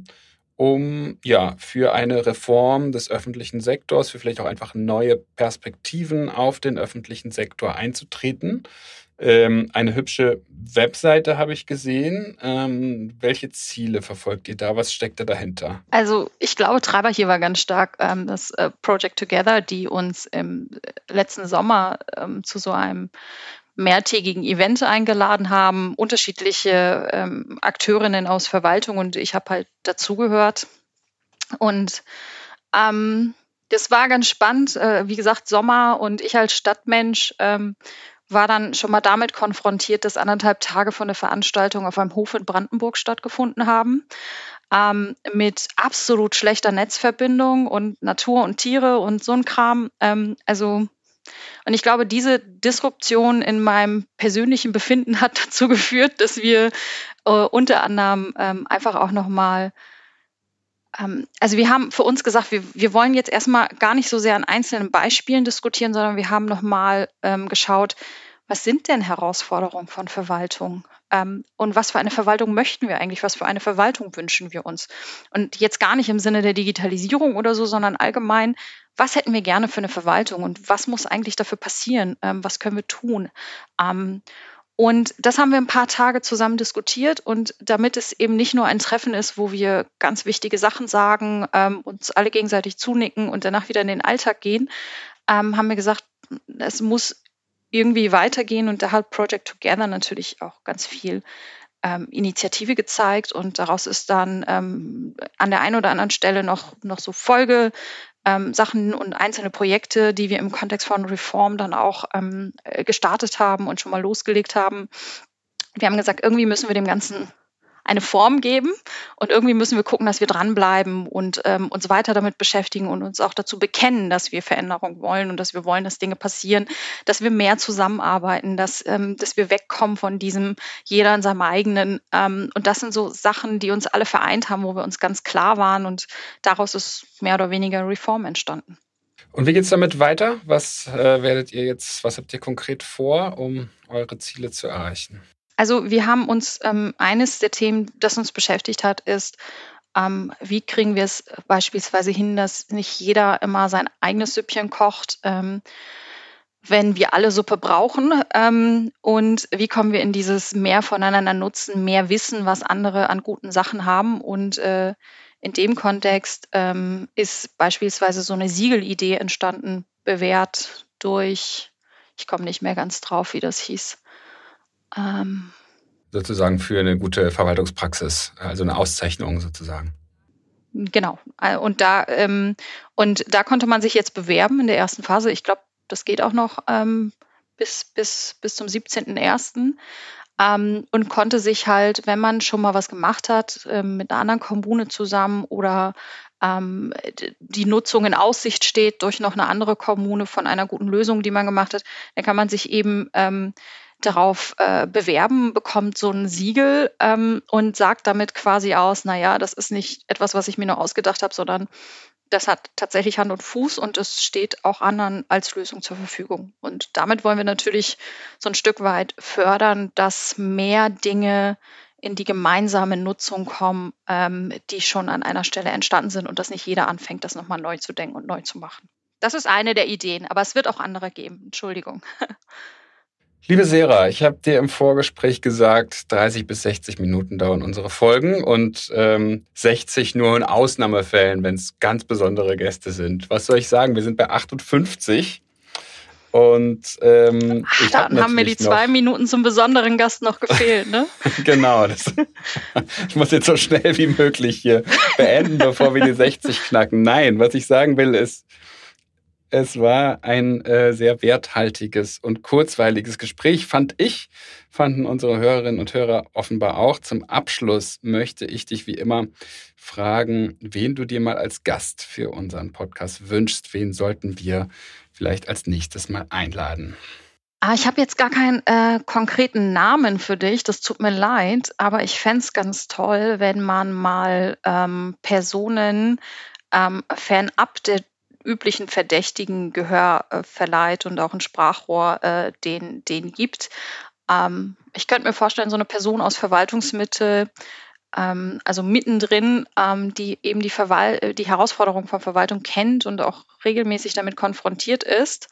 Speaker 2: um ja für eine Reform des öffentlichen Sektors, für vielleicht auch einfach neue Perspektiven auf den öffentlichen Sektor einzutreten. Ähm, eine hübsche Webseite habe ich gesehen. Ähm, welche Ziele verfolgt ihr da? Was steckt da dahinter?
Speaker 1: Also ich glaube, Treiber hier war ganz stark ähm, das äh, Project Together, die uns im letzten Sommer ähm, zu so einem mehrtägigen Event eingeladen haben, unterschiedliche ähm, Akteurinnen aus Verwaltung und ich habe halt dazugehört. Und ähm, das war ganz spannend. Äh, wie gesagt, Sommer und ich als Stadtmensch ähm, war dann schon mal damit konfrontiert, dass anderthalb Tage von der Veranstaltung auf einem Hof in Brandenburg stattgefunden haben. Ähm, mit absolut schlechter Netzverbindung und Natur und Tiere und so ein Kram. Ähm, also, und ich glaube, diese Disruption in meinem persönlichen Befinden hat dazu geführt, dass wir äh, unter anderem ähm, einfach auch nochmal ähm, also wir haben für uns gesagt, wir, wir wollen jetzt erstmal gar nicht so sehr an einzelnen Beispielen diskutieren, sondern wir haben nochmal ähm, geschaut, was sind denn Herausforderungen von Verwaltung? Ähm, und was für eine Verwaltung möchten wir eigentlich? Was für eine Verwaltung wünschen wir uns? Und jetzt gar nicht im Sinne der Digitalisierung oder so, sondern allgemein, was hätten wir gerne für eine Verwaltung und was muss eigentlich dafür passieren? Ähm, was können wir tun? Ähm, und das haben wir ein paar Tage zusammen diskutiert. Und damit es eben nicht nur ein Treffen ist, wo wir ganz wichtige Sachen sagen, ähm, uns alle gegenseitig zunicken und danach wieder in den Alltag gehen, ähm, haben wir gesagt, es muss irgendwie weitergehen. Und da hat Project Together natürlich auch ganz viel ähm, Initiative gezeigt. Und daraus ist dann ähm, an der einen oder anderen Stelle noch, noch so Folge. Ähm, Sachen und einzelne Projekte, die wir im Kontext von Reform dann auch ähm, äh, gestartet haben und schon mal losgelegt haben. Wir haben gesagt, irgendwie müssen wir dem Ganzen eine Form geben und irgendwie müssen wir gucken, dass wir dranbleiben und ähm, uns weiter damit beschäftigen und uns auch dazu bekennen, dass wir Veränderung wollen und dass wir wollen, dass Dinge passieren, dass wir mehr zusammenarbeiten, dass, ähm, dass wir wegkommen von diesem jeder in seinem eigenen. Ähm, und das sind so Sachen, die uns alle vereint haben, wo wir uns ganz klar waren und daraus ist mehr oder weniger Reform entstanden.
Speaker 2: Und wie geht's damit weiter? Was äh, werdet ihr jetzt, was habt ihr konkret vor, um eure Ziele zu erreichen?
Speaker 1: Also wir haben uns, ähm, eines der Themen, das uns beschäftigt hat, ist, ähm, wie kriegen wir es beispielsweise hin, dass nicht jeder immer sein eigenes Süppchen kocht, ähm, wenn wir alle Suppe brauchen. Ähm, und wie kommen wir in dieses mehr voneinander nutzen, mehr wissen, was andere an guten Sachen haben. Und äh, in dem Kontext ähm, ist beispielsweise so eine Siegelidee entstanden, bewährt durch, ich komme nicht mehr ganz drauf, wie das hieß. Ähm,
Speaker 2: Sozusagen für eine gute Verwaltungspraxis, also eine Auszeichnung sozusagen.
Speaker 1: Genau. Äh, Und da, ähm, und da konnte man sich jetzt bewerben in der ersten Phase. Ich glaube, das geht auch noch ähm, bis, bis, bis zum siebzehnten ersten. Ähm, und konnte sich halt, wenn man schon mal was gemacht hat, ähm, mit einer anderen Kommune zusammen oder ähm, die Nutzung in Aussicht steht durch noch eine andere Kommune von einer guten Lösung, die man gemacht hat, dann kann man sich eben ähm, darauf äh, bewerben, bekommt so ein Siegel ähm, und sagt damit quasi aus, naja, das ist nicht etwas, was ich mir nur ausgedacht habe, sondern das hat tatsächlich Hand und Fuß und es steht auch anderen als Lösung zur Verfügung. Und damit wollen wir natürlich so ein Stück weit fördern, dass mehr Dinge in die gemeinsame Nutzung kommen, ähm, die schon an einer Stelle entstanden sind und dass nicht jeder anfängt, das nochmal neu zu denken und neu zu machen. Das ist eine der Ideen, aber es wird auch andere geben. Entschuldigung.
Speaker 2: Liebe Sera, ich habe dir im Vorgespräch gesagt, dreißig bis sechzig Minuten dauern unsere Folgen und ähm, sechzig nur in Ausnahmefällen, wenn es ganz besondere Gäste sind. Was soll ich sagen? Wir sind bei achtundfünfzig und ähm,
Speaker 1: Ach,
Speaker 2: ich hab
Speaker 1: dann haben mir die zwei
Speaker 2: noch,
Speaker 1: Minuten zum besonderen Gast noch gefehlt, ne?
Speaker 2: Genau, das, ich muss jetzt so schnell wie möglich hier beenden, bevor wir die sechzig knacken. Nein, was ich sagen will ist, es war ein äh, sehr werthaltiges und kurzweiliges Gespräch, fand ich, fanden unsere Hörerinnen und Hörer offenbar auch. Zum Abschluss möchte ich dich wie immer fragen, wen du dir mal als Gast für unseren Podcast wünschst. Wen sollten wir vielleicht als nächstes mal einladen?
Speaker 1: Ah, ich habe jetzt gar keinen äh, konkreten Namen für dich, das tut mir leid, aber ich fände es ganz toll, wenn man mal ähm, Personen ähm, fernab der üblichen Verdächtigen Gehör äh, verleiht und auch ein Sprachrohr äh, den, den gibt. Ähm, ich könnte mir vorstellen, so eine Person aus Verwaltungsmitte, ähm, also mittendrin, ähm, die eben die, Verwal äh, die Herausforderung von Verwaltung kennt und auch regelmäßig damit konfrontiert ist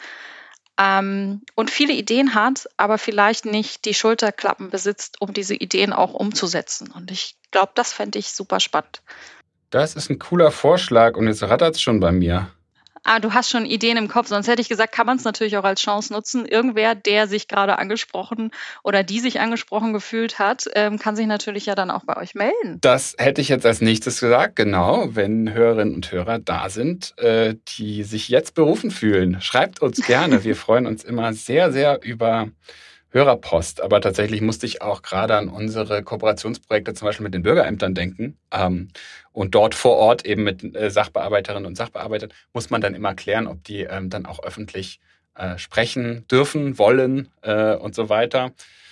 Speaker 1: ähm, und viele Ideen hat, aber vielleicht nicht die Schulterklappen besitzt, um diese Ideen auch umzusetzen. Und ich glaube, das fände ich super spannend.
Speaker 2: Das ist ein cooler Vorschlag und jetzt rattert es schon bei mir.
Speaker 1: Ah, du hast schon Ideen im Kopf, sonst hätte ich gesagt, kann man es natürlich auch als Chance nutzen. Irgendwer, der sich gerade angesprochen oder die sich angesprochen gefühlt hat, ähm, kann sich natürlich ja dann auch bei euch melden.
Speaker 2: Das hätte ich jetzt als nächstes gesagt, genau, wenn Hörerinnen und Hörer da sind, äh, die sich jetzt berufen fühlen. Schreibt uns gerne, wir freuen uns immer sehr, sehr über Hörerpost, aber tatsächlich musste ich auch gerade an unsere Kooperationsprojekte zum Beispiel mit den Bürgerämtern denken. Ähm, und dort vor Ort eben mit äh, Sachbearbeiterinnen und Sachbearbeitern muss man dann immer klären, ob die ähm, dann auch öffentlich äh, sprechen dürfen, wollen äh, und so weiter.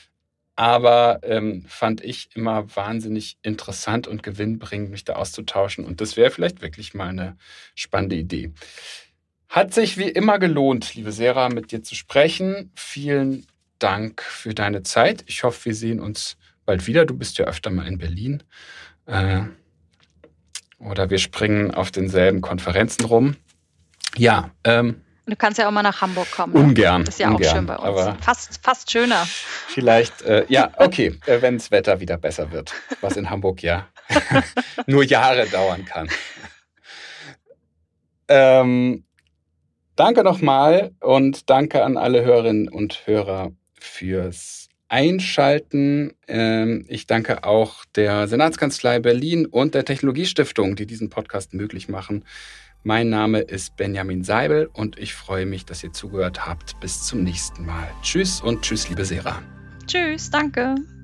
Speaker 2: Aber ähm, fand ich immer wahnsinnig interessant und gewinnbringend, mich da auszutauschen. Und das wäre vielleicht wirklich mal eine spannende Idee. Hat sich wie immer gelohnt, liebe Sera, mit dir zu sprechen. Vielen Dank für deine Zeit. Ich hoffe, wir sehen uns bald wieder. Du bist ja öfter mal in Berlin. Äh, oder wir springen auf denselben Konferenzen rum. Ja, ähm,
Speaker 1: Du kannst ja auch mal nach Hamburg kommen.
Speaker 2: ungern.
Speaker 1: Das ist ja
Speaker 2: ungern,
Speaker 1: auch schön bei uns.
Speaker 2: Aber
Speaker 1: Fast, fast schöner.
Speaker 2: vielleicht, äh, ja, okay, äh, wenn das Wetter wieder besser wird, was in Hamburg ja nur Jahre dauern kann. Ähm, danke nochmal und danke an alle Hörerinnen und Hörer fürs Einschalten. Ähm, ich danke auch der Senatskanzlei Berlin und der Technologiestiftung, die diesen Podcast möglich machen. Mein Name ist Benjamin Seibel und ich freue mich, dass ihr zugehört habt. Bis zum nächsten Mal. Tschüss und tschüss, liebe Sera.
Speaker 1: Tschüss, danke.